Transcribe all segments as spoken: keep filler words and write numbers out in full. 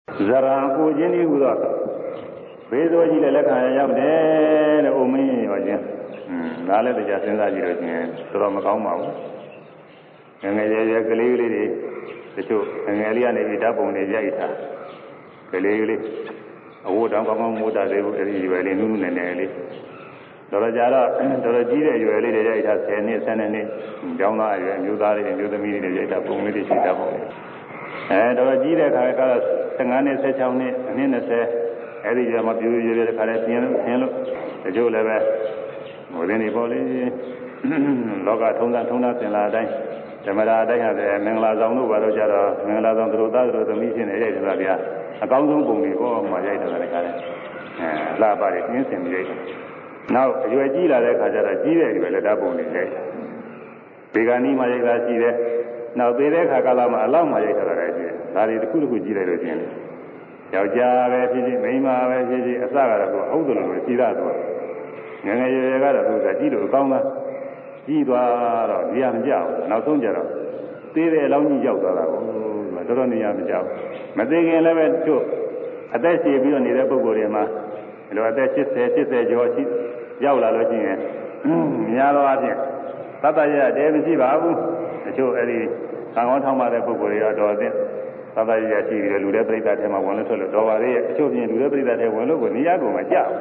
Zara Ujini Uda Bezo Gileleca Yabde, Umi or Jim. Nale the Jacinda Girotin, Soromakama. And a Galili, the two, and Elian Evidapo in the Jaita. Galili, a wood on Muda, they were in noon and early. Dorajara, Dorajira, you early the Jaita, Sani, Sanani, Jama, and Udari, and you the meeting the Jaita, Pumidi, Shitabo. And Dorajira Karakas, Sangani, Sechani, and in the say, Eddie Jamabu, the Caratian, the Joe Leva, within the body, Loga Tunda Tuna, and La Dai. The Mada has a Menglazamu, Varojara, Menglazan Roda, the mission, a thousand boomy, or Majata, La Bari, instant. Now, you are Gila, Kajara, Gila, you will let up on it. Pigani Majata Gile. Now, they let Hakalama allow Majata, that is the Kulu Gila. Yauja, Mima, Asaga, Odolo, Gila. Yanga, the Gilo, Kama. Idwa, Yam Jow, now Sonjara. They lay along Jow, Madonna Yam Jow. Madagan level two. At that she be on the Rebogorima. And at that she said, she said, George, Yawla looking at Yaro Adia. Tataya, David Babu, the show Eddie, Sangon Tama Rebogoria, Dorothy. Tataya, she will liberate that him. I want to tell her, show me to liberate that I want to go near Yago, my job.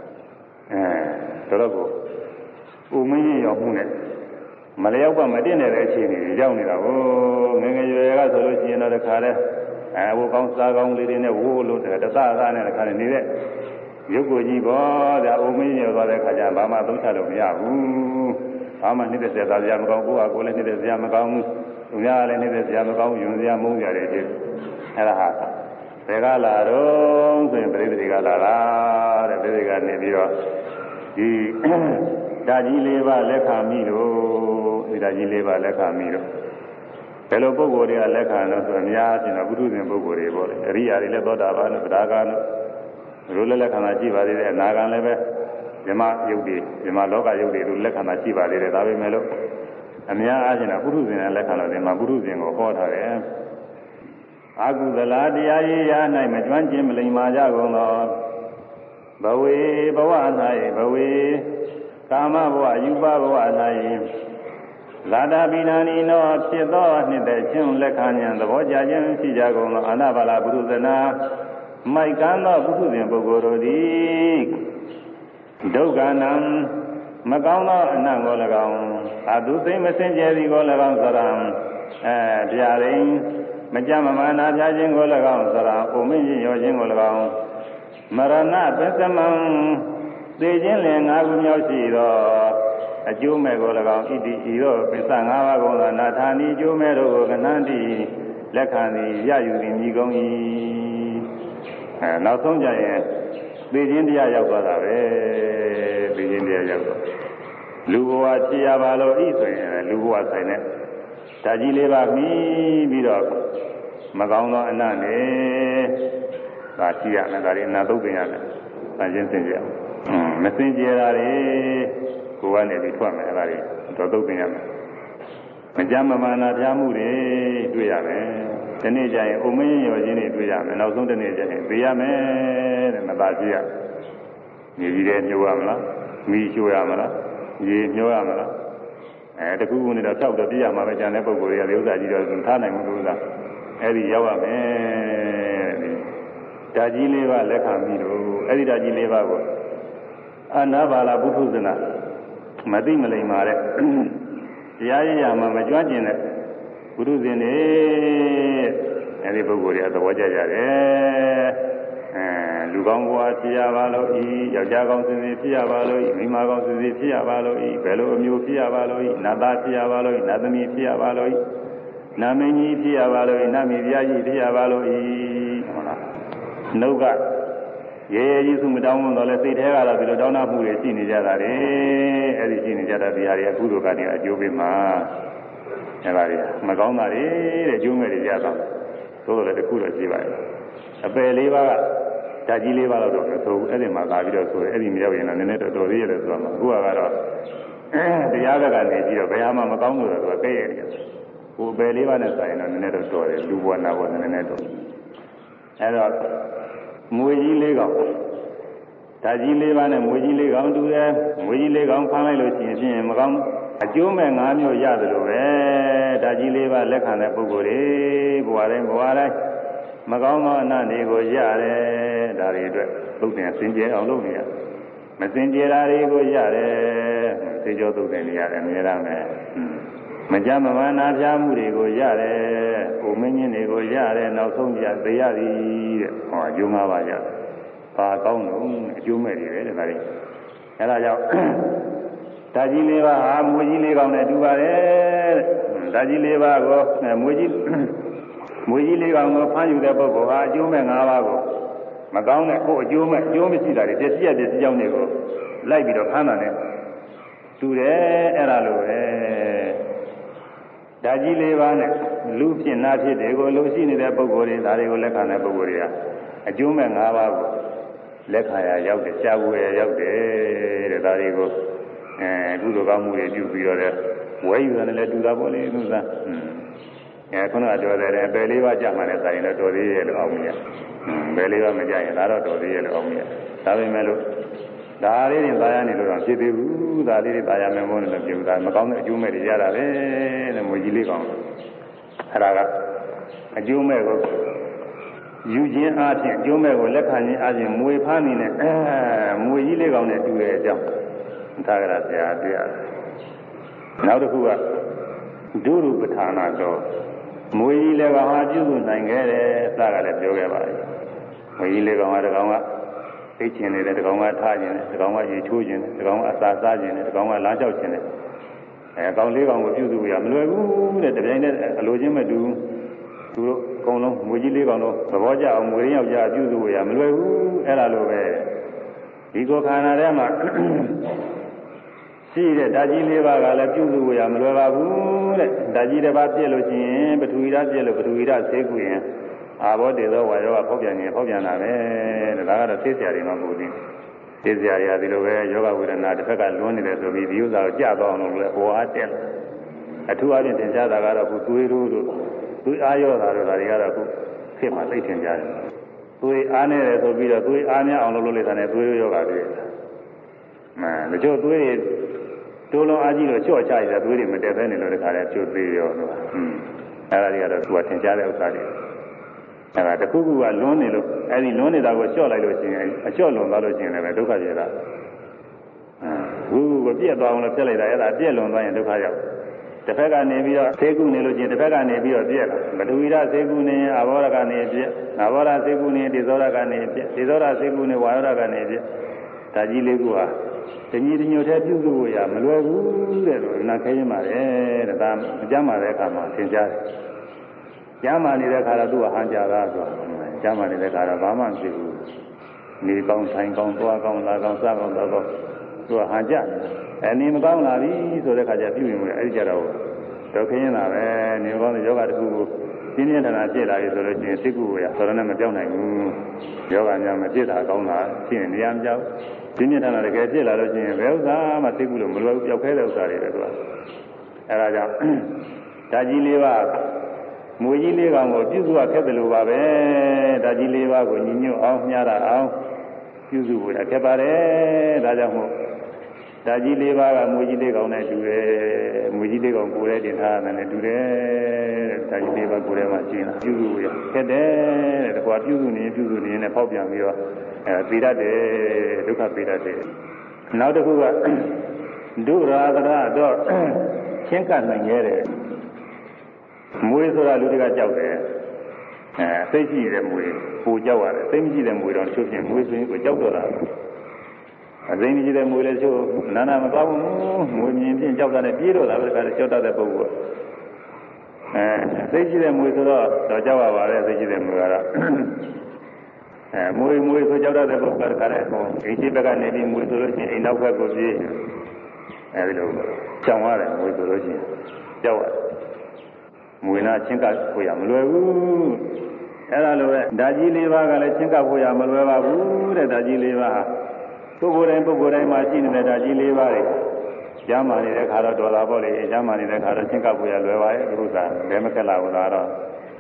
Torogo. Umi Yopune Malayawa Madina, Johnny, Mega Solution, another car. I will come Sagon leading a wool at the Tazan and a Canada. You go, Jibo, the Umi of the Kajama, don't tell me. How many days that I am going to go into the Yamagam, Uya, and the Yamagam, Yunia Munga, Alahata. Regala, Rose, and Brigala, the Brigada Nebira. Dajileva Lecamiro, Dajileva Lecamiro. Fellow Bogoria Lecano, Yat in a Buddhist in Bogoria, Ria Levodavan, Dagan, Rula Lecanajiva, Nagan Leve, Yama Yudi, Yama Loga Yudi, Lecanajiva, the Davi Melo, and Yas in a Buddhist in a Lecano, the Maburuzing or Hota. Agu the Ladia, Naimajan Jim Limajago, Bawe, Bawana, Bawe. Kama Boa, Yuba Boa, Lada Binani, no, Pido, Nida, Jim Lecanian, the Vojajan, Sijago, Anabala Bruzana, Maikanda, Buzin Bogorodi, Doganam, Magana, Nangolagan, Adu, the messenger, Golagan Saram, Diaring, Majamana, Jajin Golagan Saram, Omiji, Yojin Golagan, Marana, Pensaman. They generally have a Jumego, Idi, Pisanga, Natani, Jumero, Nandi, Lekani, Yayu, Nigoni, and now some giant. India Yaga, India Yaga. Lugua Chiavalo is Lugua Sine. Tajileva me, Bidok, Magana and Nane, Batia, Nagarina, Dubiana, and Jensen. Messenger, who wanted to come to Dopinam. Majamana Jamuri, Duyame, the Nija, Umi, or Jenny Duyam, and also the Nija, Duyame, and Mabasia. Niji Yuamla, Mi Yuamala, Yi Yuamala, and the Goon in the south of Diama, Janapogoria, the Uzaji, and Tana Muruza, Eddie Yawame, Dajileva Lecamino, Eddie Dajileva. Anabala Butuzana Madimale Mare Yaya Mamajin Butuzin and the Bogoria, the Wajaya Lugamwa Tiavalo, Yajagon Tiavalo, Mimagon Tiavalo, Bello Mu Tiavalo, Nada Tiavalo, Nadami Tiavalo, Namini Tiavalo, Namivia Tiavalo, no God. Yea, you soon down on the state Hera, the Donna who is seen each other, eh, as seen each other, the area Gurukania, Jubima, Evaria, Magona, eh, the Jumel is Yata, so that the Kura Jiva. A Beleva, Tajileva, so Edima, so Edim Yavian and the net of the real who are the Yaga, the Bayama Macondo, the Bay areas, who Beleva and the net of stories, do one hour in the net. အဲတော့မွေကြီးလေးကောင်ဓာကြီးလေးပါးနဲ့မွေကြီးလေးကောင်တူတယ်မွေကြီးလေးကောင်ဖမ်းလိုက်လို့ရှိရင်ဖြင့်မကောင်းအကျိုးမဲ့၅မျိုးရတယ်လို့ပဲဓာကြီးလေးပါးလက်ခံတဲ့ပုဂ္ဂိုလ်တွေဘဝတိုင်းဘဝတိုင်းမကောင်းသောအနတ်တွေကိုရတယ်ဒါတွေအတွက်သုတ်တင်စင်ကြယ်အောင်လုပ်နေရမစင်ကြယ်တာတွေကိုရတယ်သေကြောသုတ်တင်နေရတယ်အများအားမယ်မကြမ်းမမာနာပြမှုတွေကိုရတယ်ပုံမင်းကြီးတွေကိုရတယ်နောက်ဆုံးပြသေရသည်တဲ့ဟောအကျိုး၅ပါးရတယ်ဘာကောင်းလို့အကျိုးမဲ့တွေပဲတဲ့ဒါတွေအဲဒါကြောင့်ဓာကြီးလေးပါးဟာမွေကြီးလေးကောင်နဲ့တူပါတယ်တဲ့ဓာကြီးလေးပါးကိုမွေကြီးမွေကြီးလေးကောင်ကိုဖမ်းယူတဲ့ပုဂ္ဂိုလ်ဟာအကျိုးမဲ့၅ပါးကိုမကောင်းတဲ့ကိုယ်အကျိုးမဲ့အကျိုးမရှိတာတွေပစ္စည်းရပစ္စည်းကြောင့်တွေကိုလိုက်ပြီးတော့ဖမ်းတာနဲ့တူတယ်အဲ့ဒါလိုပဲဓာကြီးလေးပါးနဲ့လူဖြစ်နာဖြစ်တွေကိုလူရှိနေတဲ့ပုဂ္ဂိုလ်တွေဒါတွေကိုလက်ခံတဲ့ပုဂ္ဂိုလ်တွေကအကျိုးမဲ့၅ပါးကိုလက်ခံရရောက်တယ်ရှားဖို့ရရောက်တယ်တဲ့ဒါတွေကိုအဲကုသိုလ်ကောင်းမှုတွေပြုပြီးတော့ဝဲယူတယ်လည်းတူတာပေါ့လေသူကအဲခုနကပြောတယ်အပယ်လေးပါးကြာမှလည်းဆိုင်တော့တော်သေးရဲ့လို့အောင်မြင်ဘယ်လေးပါးမကြရင်ဒါတော့တော်သေးရဲ့လို့အောင်မြင်ဒါပေမဲ့လို့ဒါလေးတွေသာယာနေလို့တော့ဖြစ်သေးဘူးဒါလေးတွေသာယာမယ်မို့လို့ပြောတာမကောင်းတဲ့အကျိုးမဲ့တွေရတာပဲတဲ့မွေကြီးလေးကောင်အဲ့ဒါကအကျိုးမဲ့ကိုယူခြင်းအားဖြင့်အကျိုးမဲ့ကိုလက်ခံခြင်းအားဖြင့်မွေဖားနေတဲ့အဲမွေကြီးလေးကောင်နဲ့တူတဲ့အကြောင်းသာဂရဆရာပြရတယ်နောက်တစ်ခုကဒုရူပဌာနာတော်မွေကြီးလေးကောင်ဟာပြုစုနိုင်ခဲ့တယ်စကားလည်းပြောခဲ့ပါတယ်မွေကြီးလေးကောင်ဟာတကောင်ကသိချင်နေတယ်တကောင်ကထားခြင်းတယ်တကောင်ကရေချိုးခြင်းတယ်တကောင်ကအစာစားခြင်းတယ်တကောင်ကလမ်းလျှောက်ခြင်းတယ်အဲကောင်လေးကောင်ကိုပြုစုရမလွယ်ဘူးတဲ့တပြိုင်တည်းအလိုချင်းမတူသူတို့အကုန်လုံးမွေကြီးလေးကောင်တို့သဘောကျအောင်မွေရင်းယောက်ျားပြုစုရမလွယ်ဘူးအဲ့ဒါလိုပဲဒီကိုခန္ဓာထဲမှာရှိတဲ့ဓာကြီးလေးပါးကလည်းပြုစုရမလွယ်ပါဘူးတဲ့ဓာကြီးတစ်ပါးပြည့်လို့ရှိရင်ပထဝီဓာတ်ပြည့်လို့ပထဝီဓာတ်ဆေးကုရင်အာဘောတေသောဝါယောကဖောက်ပြန်ရင်ဖောက်ပြန်တာပဲတဲ့ဒါကတော့သိစရာတွေမှမဟုတ်ဘူးသိစရာတွေဟာဒီလိုပဲယောဂဝေဒနာတစ်ဖက်ကလွန်းနေတယ်ဆိုပြီးဒီဥစ္စာကိုကြတော့အောင်လို့လဲဟောအားတက်အထူးအပြင်သင်ကြားတာကတော့ခုသွေးတို့တို့သွေးအားရောတာတို့ဒါတွေကတော့ခုဖြစ်မှသိထင်ကြတယ်သွေးအားနေတယ်ဆိုပြီးတော့သွေးအားများအောင်လုပ်လို့လိုက်တာနဲ့သွေးယောဂတွေမှန်တချို့သွေးတွေတိုးလုံးအားကြီးတော့ကြော့ချရတာသွေးတွေမတက်ဘဲနေလို့တခါလဲကျိုးသေးရောလို့ဟွန်းအဲ့ဒါတွေကတော့သူကသင်ကြားတဲ့ဥစ္စာတွေအဲ့ဒါတခုခုကလွန်းနေလို့အဲ့ဒီလွန်းနေတာကိုလျှော့လိုက်လို့ရှိရင်အလျှော့လွန်သွားလို့ရှိရင်လည်းဒုက္ခပြေတာဘူးကိုပြက်သွားအောင်လို့ပြက်လိုက်တာအဲ့ဒါပြက်လွန်သွားရင်ဒုက္ခရောက်တစ်ဖက်ကနေပြီးတော့သေကုနေလို့ချင်းတစ်ဖက်ကနေပြီးတော့ပြက်လာမတူဝိရသေကုနေအဘောရကနေပြက်အဘောရသေကုနေဒေဇောရကနေပြက်ဒေဇောရသေကုနေဝါယောရကနေပြက်ဒါကြီးလေးခုဟာတညီတညွတ်တဲ့ပြုစုဖို့ရမလွယ်ဘူးတဲ့လို့နာခဲရင်ပါတယ်တဲ့ဒါအကျမ်းပါတဲ့အခါမှာသင်ကြားတယ်ကျမ်းမာနေတဲ့ခါတော့သူ့ဟန်ကြတာဆိုတာကျမ်းမာနေတဲ့ခါတော့ဘာမှမဖြစ်ဘူးနေကောင်းဆိုင်ကောင်းသွားကောင်းလာကောင်းစားကောင်းတော့သူကဟန်ကြတယ်အဲနေမကောင်းလာပြီဆိုတဲ့ခါကျပြုရင်အဲ့ဒီကြတော့တော့ခင်းနေတာပဲနေကောင်းတဲ့ယောဂတစ်ခုကိုပြင်းပြင်းထန်ထန်ဖြစ်လာပြီဆိုလို့ရှိရင်စိတ်ကူကိုရဆိုတော့လည်းမပြောင်းနိုင်ဘူးယောဂများမဖြစ်တာကောင်းတာဖြစ်ရင်နေရာမပြောင်းပြင်းပြင်းထန်ထန်တကယ်ဖြစ်လာလို့ရှိရင်ဘယ်ဥစ္စာမှစိတ်ကူလို့မလွယ်ဘူးပျောက်ခဲတဲ့ဥစ္စာတွေပဲသူကအဲဒါကြောင့်ဓာကြီးလေးပါမွေကြီးလေးကောင်ကိုပြုစုရခက်တယ်လို့ပါပဲဓာကြီးလေးပါကိုညီညွတ်အောင်မျှတာအောင်ပြုစုဖို့ခက်ပါတယ်ဒါကြောင့်မို့ဓာကြီးလေးပါကမွေကြီးလေးကောင်နဲ့တူတယ်မွေကြီးလေးကောင်ကိုယ်နဲ့တင်ထားတယ်နဲ့တူတယ်ဓာကြီးလေးပါကိုယ်ထဲမှာရှင်းတာပြုစုရခက်တယ်တဲ့တကွာပြုစုနေပြုစုနေနဲ့ပေါက်ပြန်ပြီးတော့အဲပေတတ်တယ်ဒုက္ခပေတတ်တယ်နောက်တစ်ခုကဒုရာသရတော့ချင်းကပ်နိုင်ရတဲ့မွေဆိုတာလူတွေကကြောက်တယ်အဲသိရှိတဲ့မွေပူကြောက်ရတယ်သိမရှိတဲ့မွေတော့ချုပ်ပြင်မွေဆိုရင်ကိုကြောက်တော့တာအသိမရှိတဲ့မွေလည်းချုပ်နာနာမကောင်းဘူးမွေမြင်ဖြင့်ကြောက်တာနဲ့ပြေးတော့တာပဲကလည်းကြောက်တတ်တဲ့ပုဂ္ဂိုလ်အဲသိရှိတဲ့မွေဆိုတော့တော့ကြောက်ရပါတယ်သိရှိတဲ့မွေကတော့အဲမွေမွေဆိုကြောက်တတ်တဲ့ပုဂ္ဂိုလ်ကလည်းဟိုအိမ်ရှိဘက်ကနေပြီးမွေဆိုလို့ရှိရင်အိမ်နောက်ဘက်ကိုပြေးအဲဒီလိုကြောက်ရတယ်မွေဆိုလို့ရှိရင်ကြောက်ရမွေနာချင်းကပ်ဖို့ရမလွယ်ဘူးအဲ့ဒါလိုပဲဓာကြီးလေးပါးကလည်းချင်းကပ်ဖို့ရမလွယ်ပါဘူးတဲ့ဓာကြီးလေးပါးပုဂ္ဂိုလ်တိုင်းပုဂ္ဂိုလ်တိုင်းမှာရှိနေတဲ့ဓာကြီးလေးပါးတွေကျမ်းမာနေတဲ့ခါတော့ဒေါ်လာပေါ့လေကျမ်းမာနေတဲ့ခါတော့ချင်းကပ်ဖို့ရလွယ်ပါရဲ့ဥစ္စာဘယ်မခက်လာဘူးလားတော့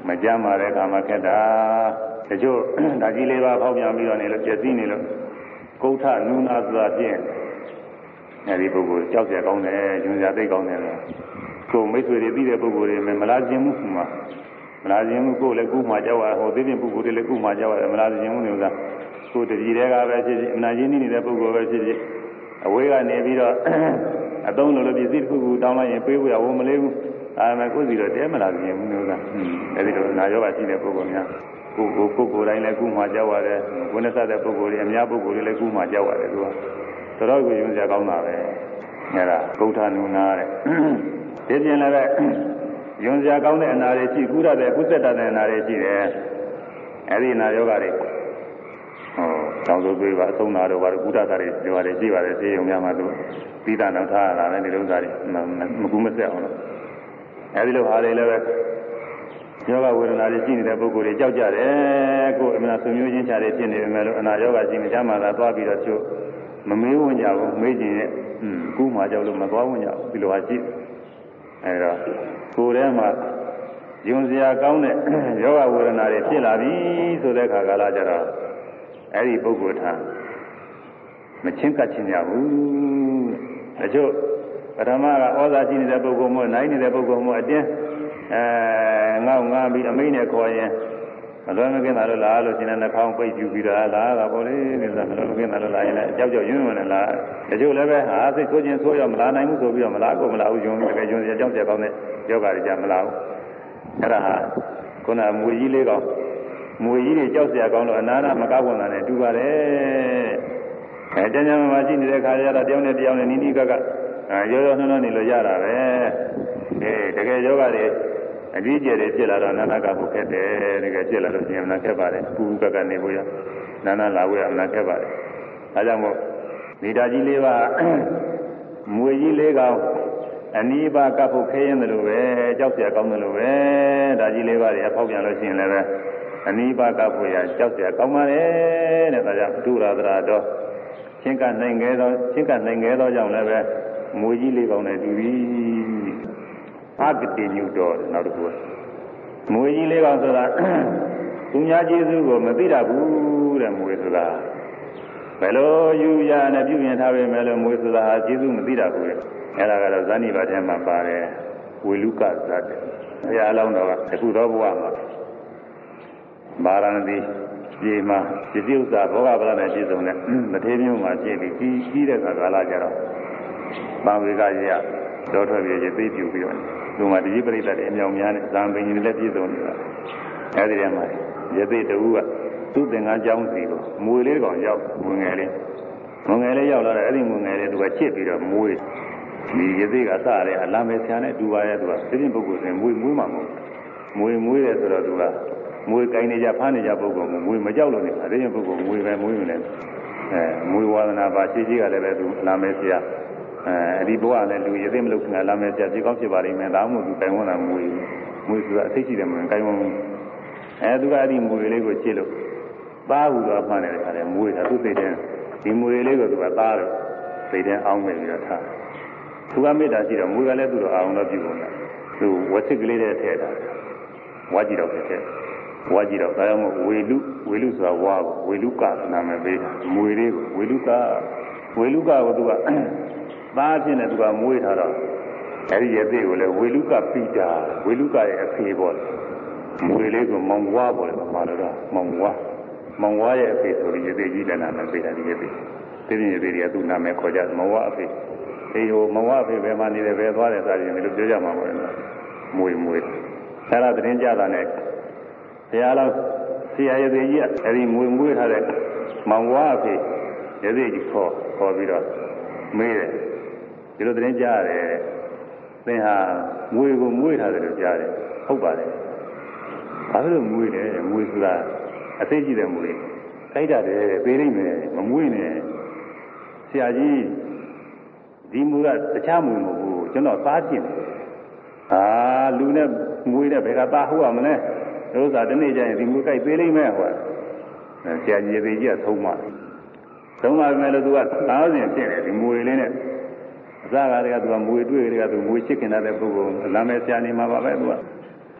မကြမ်းပါတဲ့အခါမှာခက်တာတချို့ဓာကြီးလေးပါဖောက်ပြန်ပြီးတော့နေလို့ပြည့်စည်နေလို့ကုဋ္ဌနုနာဆိုတာဖြင့်အဲဒီပုဂ္ဂိုလ်ကြောက်ကြကောင်းတယ်ညွန်စရာသိကောင်းတယ်ကိုမိတ်ဆွေတွေပြီးတဲ့ပုဂ္ဂိုလ်တွေမလားခြင်းမှုမှာမလားခြင်းမှုကိုလည်းကုမှကြောက်ရဟိုသိတဲ့ပုဂ္ဂိုလ်တွေလည်းကုမှကြောက်ရတယ်မလားခြင်းမှုတွေဥစ္စာကိုတကြီးတွေကပဲဖြစ်ဖြစ်အနာရင်းနေတဲ့ပုဂ္ဂိုလ်ပဲဖြစ်ဖြစ်အဝေးကနေပြီးတော့အသုံးလို့လို့ပစ္စည်းတစ်ခုခုတောင်းလိုက်ရင်ပေးဖို့ရဝမလေးဘူးအဲမဲ့ကိုယ်စီတော့တဲမလားခြင်းမှုဥစ္စာအဲဒီလိုနာယောဂရှိတဲ့ပုဂ္ဂိုလ်များကိုကိုကိုကိုယ်တိုင်းလည်းကုမှကြောက်ရတယ်ကိုယ်နဲ့ဆက်တဲ့ပုဂ္ဂိုလ်တွေအများပုဂ္ဂိုလ်တွေလည်းကုမှကြောက်ရတယ်သူကတော်တော်ကိုယုံကြကောင်းတာပဲအဲဒါကုဋ္ဌနုနာတဲ့ဒီပြင်လည်းပဲယုံကြကောင်းတဲ့အနာတွေရှိကုရတဲ့ကုသတတဲ့အနာတွေရှိတယ်အဲဒီနာယောဂတွေဟောတောင်းဆိုပေးပါအဆုံးနာတော့ဘာလို့ကုသတာတွေဒီပါတယ်ရှိပါတယ်သိယုံများမှသူပြီးတာတော့ထားရတာပဲဒီလိုဥစ္စာတွေမကူမဆက်အောင်လို့အဲဒီလိုဟာတွေလည်းပဲယောဂဝေဒနာတွေရှိနေတဲ့ပုဂ္ဂိုလ်တွေကြောက်ကြတယ်ကိုယ်အမှန်ဆွေမျိုးချင်းချာတွေဖြစ်နေပေမဲ့လို့အနာယောဂရှိနေကြမှာသာသွားပြီးတော့ချို့မမေးဝင်ကြဘူးမေးကြည့်ရဲ့ကူးမှကြောက်လို့မသွားဝင်ကြဘူးဒီလိုဟာရှိအဲဒါကိုယ်ထဲမှာယုံစရာကောင်းတဲ့ယောဂဝေဒနာတွေဖြစ်လာပြီဆိုတဲ့အခါကာလကျတော့အဲဒီပုဂ္ဂိုလ်ထားမချင်းကပ်ချင်းကြဘူးတချို့ပထမကဩဇာရှိနေတဲ့ပုဂ္ဂိုလ်မျိုးနိုင်နေတဲ့ပုဂ္ဂိုလ်မျိုးအတင်းအဲငေါငါပြီးအမိန့်နဲ့ခေါ်ရင်မလွယ်မကင်းတာလို့လားလို့ရှင်တဲ့နှာခေါင်းပိတ်ယူပြီးတော့လားကပေါ့လေဒီလိုမလွယ်မကင်းတာလို့လားရင်လည်းကြောက်ကြောက်ယွန်းယွန်းနဲ့လားတချို့လည်းပဲဟာစိတ်ဆိုးခြင်းဆိုးရမလားနိုင်မှုဆိုပြီးတော့မလားကိုမလားဘူးယွန်းတကယ်ယွန်းစရာကြောက်ကြကောင်းတဲ့ယောဂတွေကြမလားဘူးအဲ့ဒါဟာခုနမွေကြီးလေးကောင်မွေကြီးတွေကြောက်စရာကောင်းလို့အနာနာမကောက်ဝင်တာနဲ့တူပါတယ်အဲတញ្ញမမရှိနေတဲ့ခါကျတော့တယောက်နဲ့တယောက်နဲ့နီးနီးကကရောရောနှောနှောနေလို့ရတာပဲအဲတကယ်ယောဂတွေအကြီးကျယ်တွေဖြစ်လာတော့နာနာကဖို့ခက်တယ်တကယ်ဖြစ်လာလို့ရှင်မနာခက်ပါတယ်ပူပူကကနေဖို့ရနာနာလာဖို့ရမနာခက်ပါတယ်ဒါကြောင့်မို့မိသားကြီးလေးပါမွေကြီးလေးကောင်အနီးပါကပ်ဖို့ခဲရင်တယ်လို့ပဲကြောက်เสียကောင်းတယ်လို့ပဲဒါကြီးလေးပါတွေဖောက်ပြန်လို့ရှိရင်လည်းပဲအနီးပါကပ်ဖို့ရကြောက်เสียကောင်းပါတယ်တဲ့ဒါကြောင့်ဒုရသရာတော့ချင်းကနိုင်ခဲ့သောချင်းကနိုင်ခဲ့သောကြောင့်လည်းပဲမွေကြီးလေးကောင်နဲ့တူပြီအကတိညုတော်နောက်တစ်ခုမွေကြီးလေးကောင်ဆိုတာသူများကျေးဇူးကိုမသိတတ်ဘူးတဲ့မွေဆိုတာဘယ်လိုယူရနဲ့ပြုပြင်ထားပေမဲ့လို့မွေဆိုတာဟာကျေးဇူးမသိတတ်ဘူးလေအဲ့ဒါကတော့ဇာနိပါထဲမှာပါတယ်ဝေလူကဇတ်တယ်ဘုရားအလောင်းတော်ကအခုတော့ဘုရားမှာမာရဏတိပြေမှာဒီဥစ္စာဘောဂဗလာနဲ့ပြည့်စုံတဲ့မထေရမျိုးမှာပြည့်ပြီးကြီးကြီးတဲ့ခါကာလကြတော့ပံဝေကရတော်ထွက်ပြီးသိပြူပြီးတော့ဒီမှာတကြီးပရိသတ်တွေအမြောင်များနဲ့ဇံပင်ကြီးလည်းပြည့်စုံနေတာအဲဒီထဲမှာရသေးတူကသူ့သင်္ကန်းကျောင်းစီကိုမွေလေးကောင်ရောက်ဝင်ငယ်လေးဝင်ငယ်လေးရောက်လာတဲ့အဲ့ဒီဝင်ငယ်လေးသူကချစ်ပြီးတော့မွေဒီရသေးကစတဲ့အလံပဲဆရာနဲ့တူပါရဲ့သူကသိတဲ့ပုဂ္ဂိုလ်ဆိုရင်မွေမွေးမှာမဟုတ်မွေမွေးတယ်ဆိုတော့သူကမွေကိုင်းနေကြဖားနေကြပုဂ္ဂိုလ်ကမွေမကြောက်လို့နေတာသိတဲ့ပုဂ္ဂိုလ်မွေပဲမွေးနေတယ်အဲမွေဝါဒနာပါရှိကြီးကလည်းပဲသူအလံပဲဆရာအဲဒီဘဝနဲ့လူရသေးမလို့ခင်ဗျာလာမယ်ပြည့်ကောင်းဖြစ်ပါလိမ့်မယ်ဒါမှမဟုတ်သူတိုင်ဝန်တာမွေမွေဆိုတာအသိရှိတယ်မဟုတ်တိုင်ဝန်အဲသူကအဲ့ဒီမွေလေးကိုချစ်လို့သားဟုတော့မှန်းနေတဲ့ခါလဲမွေတာသူသိတဲ့ဒီမွေလေးကိုသူကသားလို့သိတဲ့အောင်းနေပြီးတော့ထားသူကမေတ္တာရှိတော့မွေကလည်းသူ့တော့အောင်တော့ပြုကုန်တာသူဝတ်စစ်ကလေးတဲ့ထည့်တာဝါကြည့်တော့ဖြစ်ဝါကြည့်တော့ဒါကြောင့်မို့ဝေလူဝေလူဆိုတာဝါကိုဝေလူကနာမည်ပေးတာမွေလေးကိုဝေလူကဝေလူကကိုသူကသားဖြစ်နေသူကမွေးထားတော့အဲဒီရဲ့သေးကိုလည်းဝေလူကပိတာဝေလူကရဲ့အဖေပေါ့မွေလေးကိုမောင်ဝါပေါ့လေမှာတော့မောင်ဝါမောင်ဝါရဲ့အဖေဆိုပြီးရဲ့သေးကြီးလည်းနာမည်ပေးတာဒီရဲ့သေးသိတဲ့ရဲ့သေးတွေကသူ့နာမည်ခေါ်ကြမောင်ဝါအဖေဒီဟိုမောင်ဝါအဖေဘယ်မှာနေတယ်ဘယ်သွားတယ်စသည်ဖြင့်ဒီလိုပြောကြမှာပေါ့လေမွေမွေအဲဒါသတင်းကြတာနဲ့ဘုရားတော်ဆရာရဲ့သေးကြီးကအဲဒီမွေမွေထားတဲ့မောင်ဝါအဖေရဲ့သေးကြီးခေါ်ခေါ်ပြီးတော့မေးတယ်ဒီလိုသတင်းကြားရတယ်သင်ဟာမွေကိုမွေထားတယ်လို့ကြားတယ်ဟုတ်ပါတယ်ဘာလို့မွေလဲမွေဆိုတာအသိရှိတဲ့မွေကြိုက်တာတယ်ပေးနိုင်မယ်မမွေနဲ့ဆရာကြီးဒီမွေကတခြားမွေမဟုတ်ဘူးကျွန်တော်သားကျင်တယ်ဟာလူနဲ့မွေနဲ့ဘယ်ကသားဟုတ်ရမလဲဥစ္စာတနေ့ကျရင်ဒီမွေကြိုက်ပေးနိုင်မယ်ဟောဆရာကြီးသေးကြီးကသုံးပါသုံးပါမယ်လို့သူကသားစဉ်ဖြစ်တယ်ဒီမွေလေးနဲ့အစကားတွေကသူကမွေတွေ့တွေကသူမွေချစ်ခင်တဲ့ပုဂ္ဂိုလ်လာမယ်ဆရာနေမှာပါပဲသူကအဲ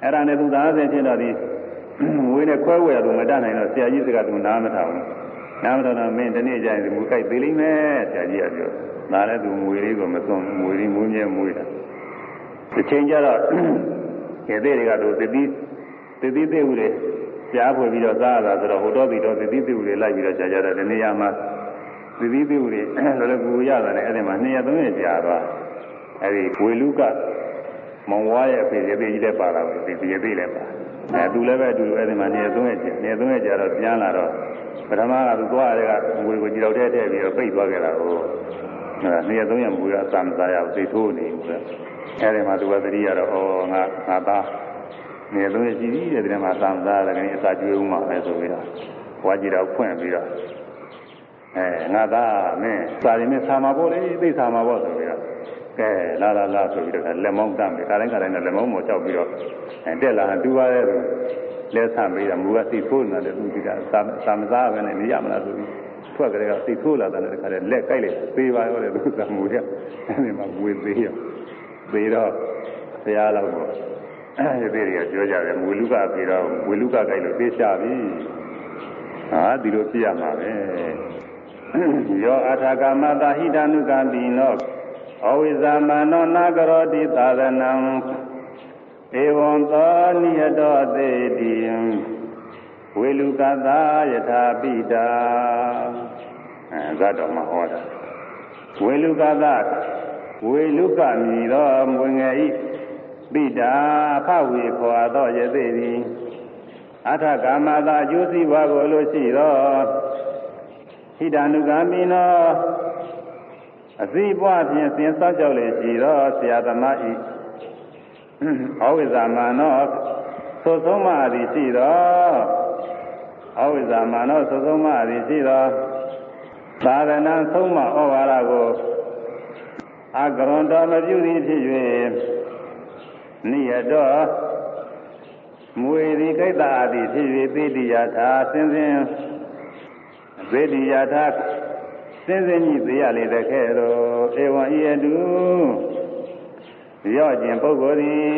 အဲ့ဒါနဲ့သူသားဆင်းချင်းတော့ဒီငွေနဲ့ခွဲဝဲရသူမတတ်နိုင်တော့ဆရာကြီးစကားသူနားမထောင်ဘူးနားမထောင်တော့မင်းတနေ့ကျရင်ငွေကြိုက်သေးလိမ့်မယ်ဆရာကြီးကပြောဒါလည်းသူငွေလေးကိုမသွန်ငွေလေးမွေးမြဲမွေးတာတစ်ချိန်ကျတော့ကျေသေးတွေကသူတတိတတိသေးဦးလေကြားဖွယ်ပြီးတော့စားရတာဆိုတော့ဟိုတော့ပြီးတော့တတိသေးဦးလေလိုက်ပြီးတော့ကြာကြတော့ဒီနေရာမှာတတိသေးဦးလေလောလောကူရတာနဲ့အဲ့ဒီမှာနှစ်ရက်သုံးရက်ကြာသွားအဲ့ဒီဝေလူကမောင်ဝါရဲ့အဖေရသေးကြီးလည်းပါလာပဲဒီရသေးလည်းပါအဲသူလည်းပဲအတူတူအဲ့ဒီမှာနှစ်ရက်သုံးရက်ကြာနှစ်ရက်သုံးရက်ကြာတော့ပြန်လာတော့ပထမကသူသွားရတဲ့ကငွေကိုကြည်တော့ထဲထည့်ပြီးတော့ပိတ်သွားခဲ့တာကိုအဲနှစ်ရက်သုံးရက်မူရအစာမစားရဘူးသိထိုးနေဘူးအဲဒီမှာသူကသတိရတော့ဩငါငါသားနေသုံးရရှိပြီတဲ့ဒီမှာသာမသားတယ်ကနေအစာကျွေးဦးမှာပဲဆိုပြီးတော့ဘွားကြီးတော့ဖွင့်ပြီးတော့အဲငါသားမင်းစာရင်နဲ့ဆာမှာပေါ့လေသိဆာမှာပေါ့ဆိုပြီးတော့ကဲလာလာလာဆိုပြီးတော့လက်မောင်းတမ်းပြီးခါတိုင်းခါတိုင်းနဲ့လက်မောင်းပေါ်ကြောက်ပြီးတော့တက်လာတူပါရဲ့ဆိုလဲဆမ်းပြီးတော့မူကသိထိုးနေတယ်သူကစာစာမသားပဲနဲ့နေရမလားဆိုပြီးထွက်ကြတဲ့ကသိထိုးလာတယ်ခါတဲ့လက်ကိုက်လိုက်သေးပါရောတဲ့သူကမူရအဲဒီမှာဝေသေးရောသေးတော့ဘုရားလောက်တော့အဲဒီတွေကပြောကြတယ်ဝေလူကပြေတော့ဝေလူကကြိုက်လို့သိချပြီဟာဒီလိုပြရမှာပဲယောအထာကမတာဟိတ ानु ကံပိနောအဝိဇာမနောနာကရောတိသာသနံဧဝံသောနိယတောသေတိဝေလူကသာယထာပိတာအဲဇတ်တော်မှာဟောတာဝေလူကသာဝေလူကမြည်သောမွေငယ်ဤပိတာဖဝေခွာသောယသိသည်အထကာမသာအကျိုးစီးပွားကိုလိုရှိသောဟိတ ानु ကံပိနောအစီပွားဖြင့်သင်စောင့်ကြောက်လေရှိသောဆရာသမားဤအဝိဇ္ဇာမာနောသို့ဆုံးမသည်ရှိသောအဝိဇ္ဇာမာနောသို့ဆုံးမသည်ရှိသောသာသနာဆုံးမဩဝါဒကိုအကရွန်တော်မပြုသည်ဖြစ်၍နိယတောမွေသည်ကိတ္တအသည်ဖြစ်၍သေတိယထာစင်စဉ်သေတိယထာစင်စဉ်ကြီးသေးရလေတဲ့ခဲ့တော်ဧဝံဤအတုရော့ခြင်းပုဂ္ဂိုလ်သည်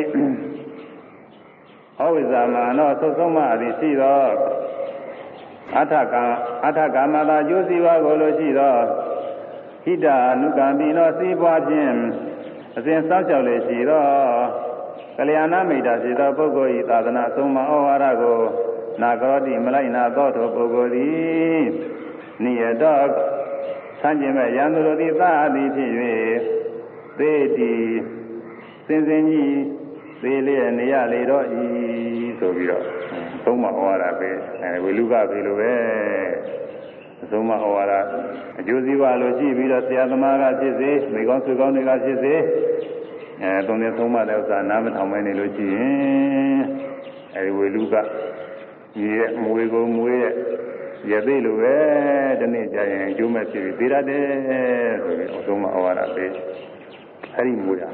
အဝိဇ္ဇာမာနောသုဆုံးမသည်ရှိသောအထကံအထကမသာကျိုးစီပါကိုလိုရှိသောဟိတ ानु ကံပိနောစီးပွားဖြင့်အစဉ်စောင့်ရှောက်လေရှိသောကလျာဏမိတ်တာရှိသောပုဂ္ဂိုလ်၏သာသနာဆုံးမဩဝါဒကိုနာကရောတိမလိုက်နာသောထိုပုဂ္ဂိုလ်သည်နိယတောဆန်းကျင်မဲ့ယံသူတို့သည်သာသည်ဖြစ်၍သေတိစင်စင်ကြီးသေးလျက်နေရလေတော့ဤဆိုပြီးတော့သုံးမဩဝါဒပဲအဲဝေလူကပြီလို့ပဲသုံးမဩဝါဒအကျိုးစီးပွားလို့ရှိပြီးတော့ဆရာသမားကဖြစ်စေမိကောင်းဆွေကောင်းတွေကဖြစ်စေအဲသုံးနေသုံးမတဲ့ဥစ္စာနားမထောင်မဲနေလို့ရှိရင်အဲဒီဝေလူကကြီးရဲ့မွေကိုမွေရဲ့ရသေးလို့ပဲဒီနေ့ကျရင်အကျိုးမဲ့ဖြစ်ပြီးသေးရတယ်ဆိုပြီးသုံးမဩဝါဒပဲအဲဒီမွေတာ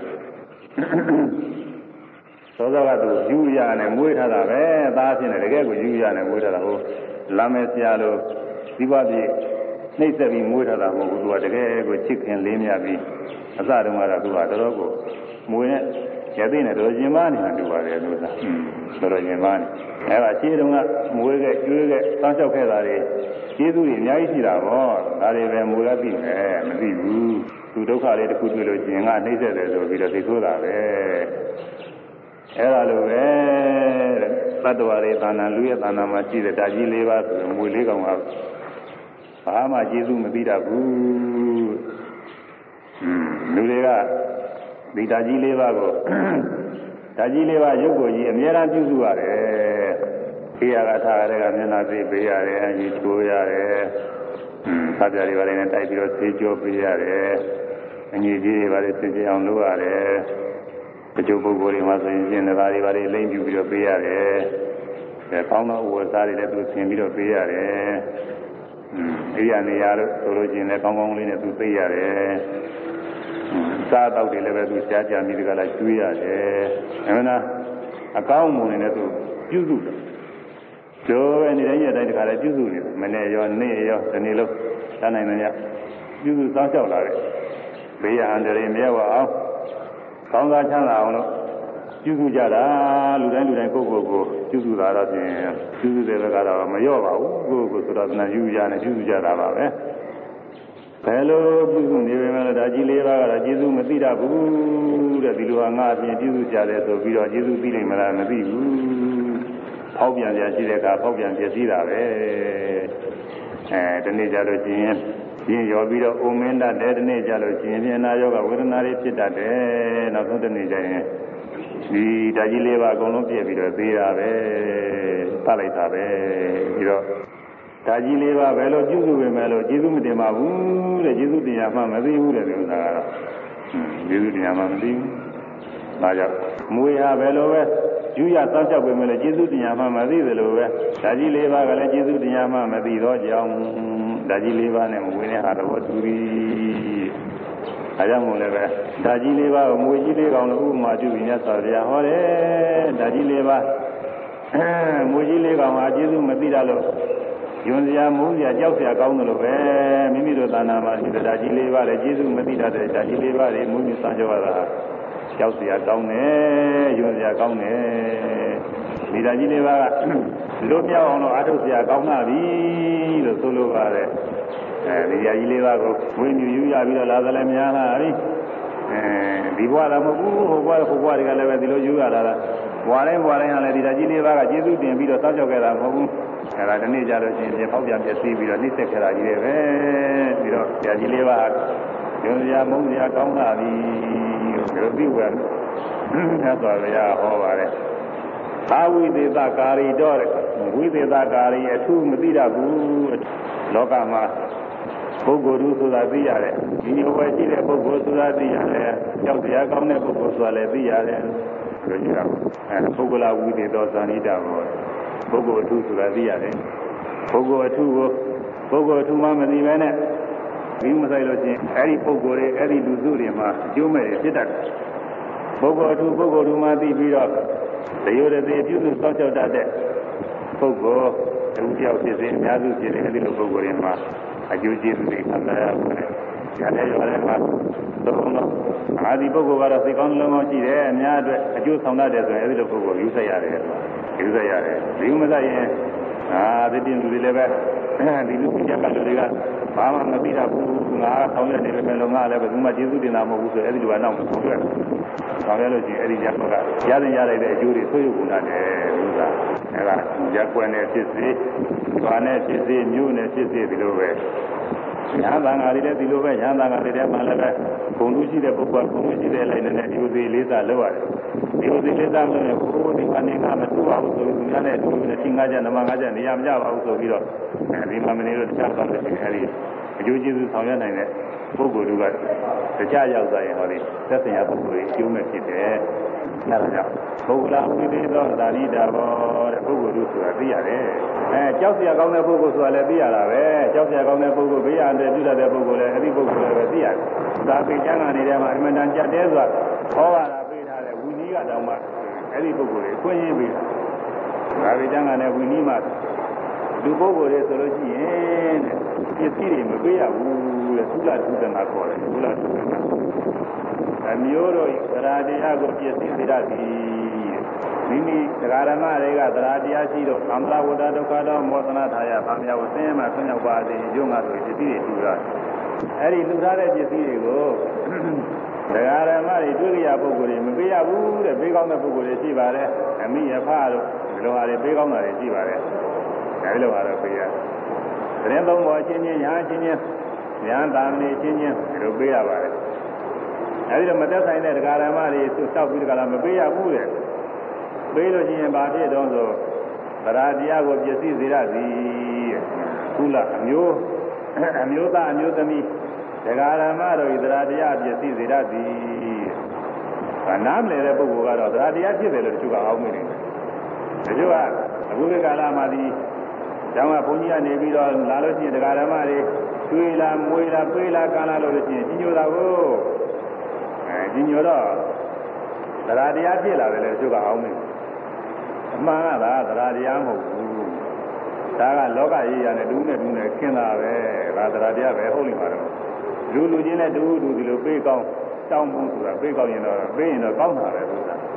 သောသောကသူယူရနဲ့မွေးထားတာပဲသားဖြစ်နေတကယ်ကိုယူရနဲ့မွေးထားတာဟိုလာမယ်ဆရာလို့ဒီဘပြေနှိမ့်ဆက်ပြီးမွေးထားတာမဟုတ်ဘူးသူကတကယ်ကိုချစ်ခင်လေးမြပြီးအစတုန်းကတော့သူကတော်တော်ကိုမွေးနဲ့ရသိနဲ့တော်ရင်မနေတာတူပါတယ်လို့သာတော်တော်ရင်မနေအဲဒါရှင်းတုန်းကမွေးခဲ့ကျွေးခဲ့စောင့်ရှောက်ခဲ့တာတွေကျေးဇူးတွေအများကြီးရှိတာပေါ့ဒါတွေပဲမွေးရပြီမယ်မသိဘူးသူဒုက္ခလေးတစ်ခုတွေ့လို့ရှင်ကနှိမ့်ဆက်တယ်ဆိုပြီးတော့သိဆိုးတာပဲအဲ့ဒါလိုပဲသတ္တဝါတွေသာနာလူရဲ့သာနာမှာရှိတဲ့ဓာတ်ကြီး၄ပါးဆိုရင်မွေလေးကောင်ကဘာမှကျေးဇူးမသိတတ်ဘူးလူတွေကဒီဓာတ်ကြီး၄ပါးကိုဓာတ်ကြီး၄ပါးရုပ်ကိုကြီးအများအားပြုစုရတယ်ခေယကထားရတဲ့ကမျက်နှာသိပေးရတယ်အကြီးထိုးရတယ်သတ်ပြတွေပါလေနဲ့တိုက်ပြီးတော့ဆေးကြောပေးရတယ်အငြိကြီးတွေပါလေသိကြအောင်လုပ်ရတယ်တချို့ပုဂ္ဂိုလ်တွေမှာဆိုရင်ရှင်သားတွေပါလေလိမ့်ပြပြီးတော့ပေးရတယ်။အဲကောင်းသောဝတ်စားတွေလည်းသူဆင်ပြီးတော့ပေးရတယ်။အင်းအေးရနေရလို့ဆိုလို့ချင်းလည်းကောင်းကောင်းလေးနဲ့သူသိရတယ်။စားတော့တွေလည်းပဲသူရှားကြမိတကလားကျွေးရတယ်။အဲဒါအကောင်းမွန်နေတဲ့သူပြုစုတယ်။တို့ပဲနေတိုင်းရက်တိုင်းတခါလည်းပြုစုနေတယ်။မနေ့ရောနေ့ရောဒီနေ့လုံးတန်းနိုင်နေရပြုစုစောင့်ရှောက်လာတယ်။ဘေးရန်တွေမြဲဝအောင်ကောင်းစားချမ်းသာအောင်လို့ပြုစုကြတာလူတိုင်းလူတိုင်းကိုယ့်ကိုယ်ကိုပြုစုတာတော့ပြင်ပြုစုတဲ့ဘက်ကတော့မလျော့ပါဘူးကိုယ့်ကိုယ်ဆိုတော့သနာယူရနဲ့ပြုစုကြတာပါပဲဘယ်လိုပြုစုနေပေမဲ့ဒါကြီးလေးပါးကတော့ကျေးဇူးမသိတတ်ဘူးတဲ့ဒီလိုဟာငါအပြင်ပြုစုကြတယ်ဆိုပြီးတော့ကျေးဇူးသိနိုင်မလားမသိဘူးဖောက်ပြန်ကြရှိတဲ့အခါဖောက်ပြန်ပြည့်စည်တာပဲအဲဒီနေ့ကြလို့ချင်းပြင်းရောပြီးတော့အိုမင်းတတ်တယ်ဒီနေ့ကြလို့ချင်းပြင်းနာယောဂဝေဒနာတွေဖြစ်တတ်တယ်နောက်ဆုံးတစ်နေ့ကျရင်ဒီဓာကြီးလေးပါအကုန်လုံးပြည့်ပြီးတော့သေးတာပဲတတ်လိုက်တာပဲပြီးတော့ဓာကြီးလေးပါဘယ်လိုပြုစုပေမဲ့လို့ကျေးဇူးမတင်ပါဘူးတဲ့ကျေးဇူးတင်ရမှမသိဘူးတဲ့ဒီဥစ္စာကတော့ကျေးဇူးတင်ရမှမသိဘူးဒါကြောင့်မွေဟာဘယ်လိုပဲယူရစောင့်ရှောက်ပေမဲ့လို့ကျေးဇူးတင်ရမှမသိသလိုပဲဓာကြီးလေးပါကလည်းကျေးဇူးတင်ရမှမသိတော့ကြောင်းဓာကြီးလေးပါနဲ့မွေနဲ့ဟာတော့တူပြီးအဲကြောင့်မို့လည်းပဲဓာကြီးလေးပါကိုမွေကြီးလေးကောင်လို့ဥပမာပြုပြီးမြတ်စွာဘုရားဟောတယ်ဓာကြီးလေးပါမွေကြီးလေးကောင်ဟာကျေးဇူးမသိတာလို့ယွန်စရာမုန်းစရာကြောက်စရာကောင်းတယ်လို့ပဲမိမိတို့သာနာမှာဒီဓာကြီးလေးပါလေကျေးဇူးမသိတတ်တဲ့ဓာကြီးလေးပါတွေမုန်းမြစံကြောရတာကြောက်စရာကောင်းတယ်ယွန်စရာကောင်းတယ်ဒီဓာကြီးလေးပါကလွတ်မြောက်အောင်လို့အားထုတ်စရာကောင်းတာပြီလို့ဆိုလိုပါတယ်အဲဒီဓာကြီးလေးပါကိုဝိညာဉ်ယူရပြီးတော့လာသလဲများလားပြီအဲဒီဘဝတော့မဟုတ်ဘူးဟိုဘဝဟိုဘဝတွေကလည်းပဲဒီလိုယူရတာလားဘဝတိုင်းဘဝတိုင်းဟာလည်းဒီဓာကြီးလေးပါကကျေးဇူးတင်ပြီးတော့စောင့်ကြောက်ခဲ့တာမဟုတ်ဘူးအဲဒါဒီနေ့ကြလို့ရှိရင်ပြန်ပေါက်ပြန်ပြည့်စည်ပြီးတော့နှိမ့်ဆက်ခဲ့တာကြီးတွေပဲပြီးတော့ဓာကြီးလေးပါယုံစရာမုန်းစရာကောင်းတာပြီလို့ဒီလိုပြီးဝယ်ဆက်သွားရဟောပါတယ်သာဝိသေသကာရီတော့ဝိသေသကာရီအထူးမသိတတ်ဘူးလောကမှာပုဂ္ဂိုလ်သူဆိုတာသိရတယ်ဒီလိုပဲရှိတဲ့ပုဂ္ဂိုလ်ဆိုတာသိရတယ်ကြောက်တရားကောင်းတဲ့ပုဂ္ဂိုလ်ဆိုတာလည်းသိရတယ်လို့ကြည့်ရအောင်အဲပုဂ္ဂလဝိသေသောဇာနိတာဘောပုဂ္ဂိုလ်အထူးဆိုတာသိရတယ်ပုဂ္ဂိုလ်အထူးကိုပုဂ္ဂိုလ်အထူးမှမသိဘဲနဲ့ဒီမဆိုင်လို့ချင်းအဲ့ဒီပုဂ္ဂိုလ်တွေအဲ့ဒီလူစုတွေမှာအကျိုးမဲ့ဖြစ်တတ်တယ်ပုဂ္ဂိုလ်အထူးပုဂ္ဂိုလ်သူမှသိပြီးတော့တရိုးတည်းပြုစုစောင့်ရှောက်တတ်တဲ့ပုဂ္ဂိုလ်အဦးကြောက်ဖြစ်စေအများစုဖြစ်တဲ့အဲ့ဒီလိုပုဂ္ဂိုလ်တွေမှာအကျိုးကျေးဇူးတွေခံရပါတယ်။ညာတဲ့ရွာထဲမှာသုံးတော့အာဒီပုဂ္ဂိုလ်ကတော့စိတ်ကောင်းလုံးကောင်းရှိတယ်အများအတွက်အကျိုးဆောင်တတ်တယ်ဆိုရင်အဲ့ဒီလိုပုဂ္ဂိုလ်ယူဆက်ရတယ်ယူဆက်ရတယ်ဒီဥမဆက်ရင်အာဒီတင်လူတွေလည်းပဲဒီလူကြီးကလူတွေကဘာမှမသိတာဘူးငါဆောင်ရနေပေမဲ့လို့ငါလည်းဘယ်သူမှကျေးဇူးတင်တာမဟုတ်ဘူးဆိုအဲ့ဒီလိုကတော့မဆောင်ရဘူးဆောင်ရလို့ရှိရင်အဲ့ဒီကျတော့ကရတဲ့ရလိုက်တဲ့အကျိုးတွေဆွေးရုပ်ကုန်တာတယ်ဥစ္စာအဲ့ဒါရက်ွက်နဲ့ဖြစ်စေဘာနဲ့ဖြစ်စေမျိုးနဲ့ဖြစ်စေဒီလိုပဲညာသံဃာတွေလည်းဒီလိုပဲညာသံဃာတွေလည်းမှလည်းပဲဂုဏ်လူရှိတဲ့ပုဂ္ဂိုလ်ဂုဏ်လူရှိတဲ့လိုက်နေတဲ့ဒီလိုသေးလေးစားလုပ်ရတယ်ဒီလိုသေးလေးစားလို့လည်းဘုရားဒီကနေကမတူပါဘူးဆိုပြီးသူများနဲ့တူနေချင်းငါးချက်နမငါးချက်နေရာမကြပါဘူးဆိုပြီးတော့ဒီမှာမနေလို့တခြားသွားလို့ရှိရင်အဲဒီအကျိုးကျေးဇူးဆောင်ရနိုင်တဲ့ပုဂ္ဂိုလ်တွေကတခြားရောက်သွားရင်ဟောဒီသက်ဆိုင်ရာပုဂ္ဂိုလ်တွေအကျိုးမဲ့ဖြစ်တယ်အဲဒါကြောင့်ပုဂ္ဂလဝိသေသောသာရိတာဘောတဲ့ပုဂ္ဂိုလ်တို့ဆိုတာသိရတယ်အဲကြောက်စရာကောင်းတဲ့ပုဂ္ဂိုလ်ဆိုတာလည်းသိရတာပဲကြောက်စရာကောင်းတဲ့ပုဂ္ဂိုလ်ဘေးရန်တဲ့ပြုတတ်တဲ့ပုဂ္ဂိုလ်လည်းအဲ့ဒီပုဂ္ဂိုလ်လည်းပဲသိရတယ်သာပေကျမ်းဂန်နေတဲ့မှာအမှန်တန်ကြက်တဲဆိုတာဟောရတာပေးထားတဲ့ဝိနည်းကတောင်မှအဲ့ဒီပုဂ္ဂိုလ်တွေအခွင့်အရေးပေးတာသာပေကျမ်းဂန်နဲ့ဝိနည်းမှာလူပုဂ္ဂိုလ်တွေဆိုလို့ရှိရင်တဲ့ပစ္စည်းတွေမပေးရဘူးတဲ့သုလသုဒနာခေါ်တယ်သုလသုဒနာအမျိုးတို့သရတရားကိုပစ္စည်းစေရသည်မိမိတရားဓမ္မတွေကသရတရားရှိတော့သံဃာဝတ္တဒုက္ခတော့မောသနာထာယဗာမြဝဆင်းရဲမှာဆွမ်းရောက်ပါစေရုံငါဆိုပစ္စည်းတွေထူတာအဲ့ဒီလူထားတဲ့ပစ္စည်းတွေကိုတရားဓမ္မတွေတွေ့ကြရပုဂ္ဂိုလ်တွေမပေးရဘူးတဲ့ပေးကောင်းတဲ့ပုဂ္ဂိုလ်တွေရှိပါတယ်အမိယဖတို့ဒီလိုဟာတွေပေးကောင်းတာတွေရှိပါတယ်အဲဒီလိုဟာတော့ပေးရတယ်သတင်းသုံးပေါ်ချင်းချင်းညာချင်းချင်းညာတာမဏေချင်းချင်းဒီလိုပေးရပါတယ်အဲဒီတော့မသက်ဆိုင်တဲ့တရားဓမ္မတွေသူတောက်ပြီးတကလားမပေးရဘူးတဲ့ပေးလို့ရှိရင်ဘာဖြစ်တော့ဆိုသရတရားကိုပစ္စည်းစေရသည်ကုလအမျိုးအမျိုးသားအမျိုးသမီးတရားဓမ္မတို့ဤသရတရားပစ္စည်းစေရသည်ဒါနားမလည်တဲ့ပုဂ္ဂိုလ်ကတော့သရတရားဖြစ်တယ်လို့တချို့ကအောက်မေ့နေတယ်တချို့ကအခုဒီကာလမှာဒီကျောင်းကဘုန်းကြီးကနေပြီးတော့လာလို့ရှိရင်တရားဓမ္မတွေကျွေးလာမွေးလာပေးလာကမ်းလာလို့ရှိရင်ကြီးညိုတာကိုအဲကြီးညိုတော့သရတရားဖြစ်လာတယ်လေတချို့ကအောက်မေ့အမှန်ကသာသရတရားမဟုတ်ဘူးဒါကလောကကြီးရနဲ့တူးနဲ့တူးနဲ့ခင်းတာပဲဒါသရတရားပဲဟုတ်လိမ့်ပါတော့လူလူချင်းနဲ့တူးတူးဒီလိုပေးကောင်းတောင်းဖို့ဆိုတာပေးကောင်းရင်တော့ပေးရင်တော့ကောင်းတာပဲဆိုတာအဲ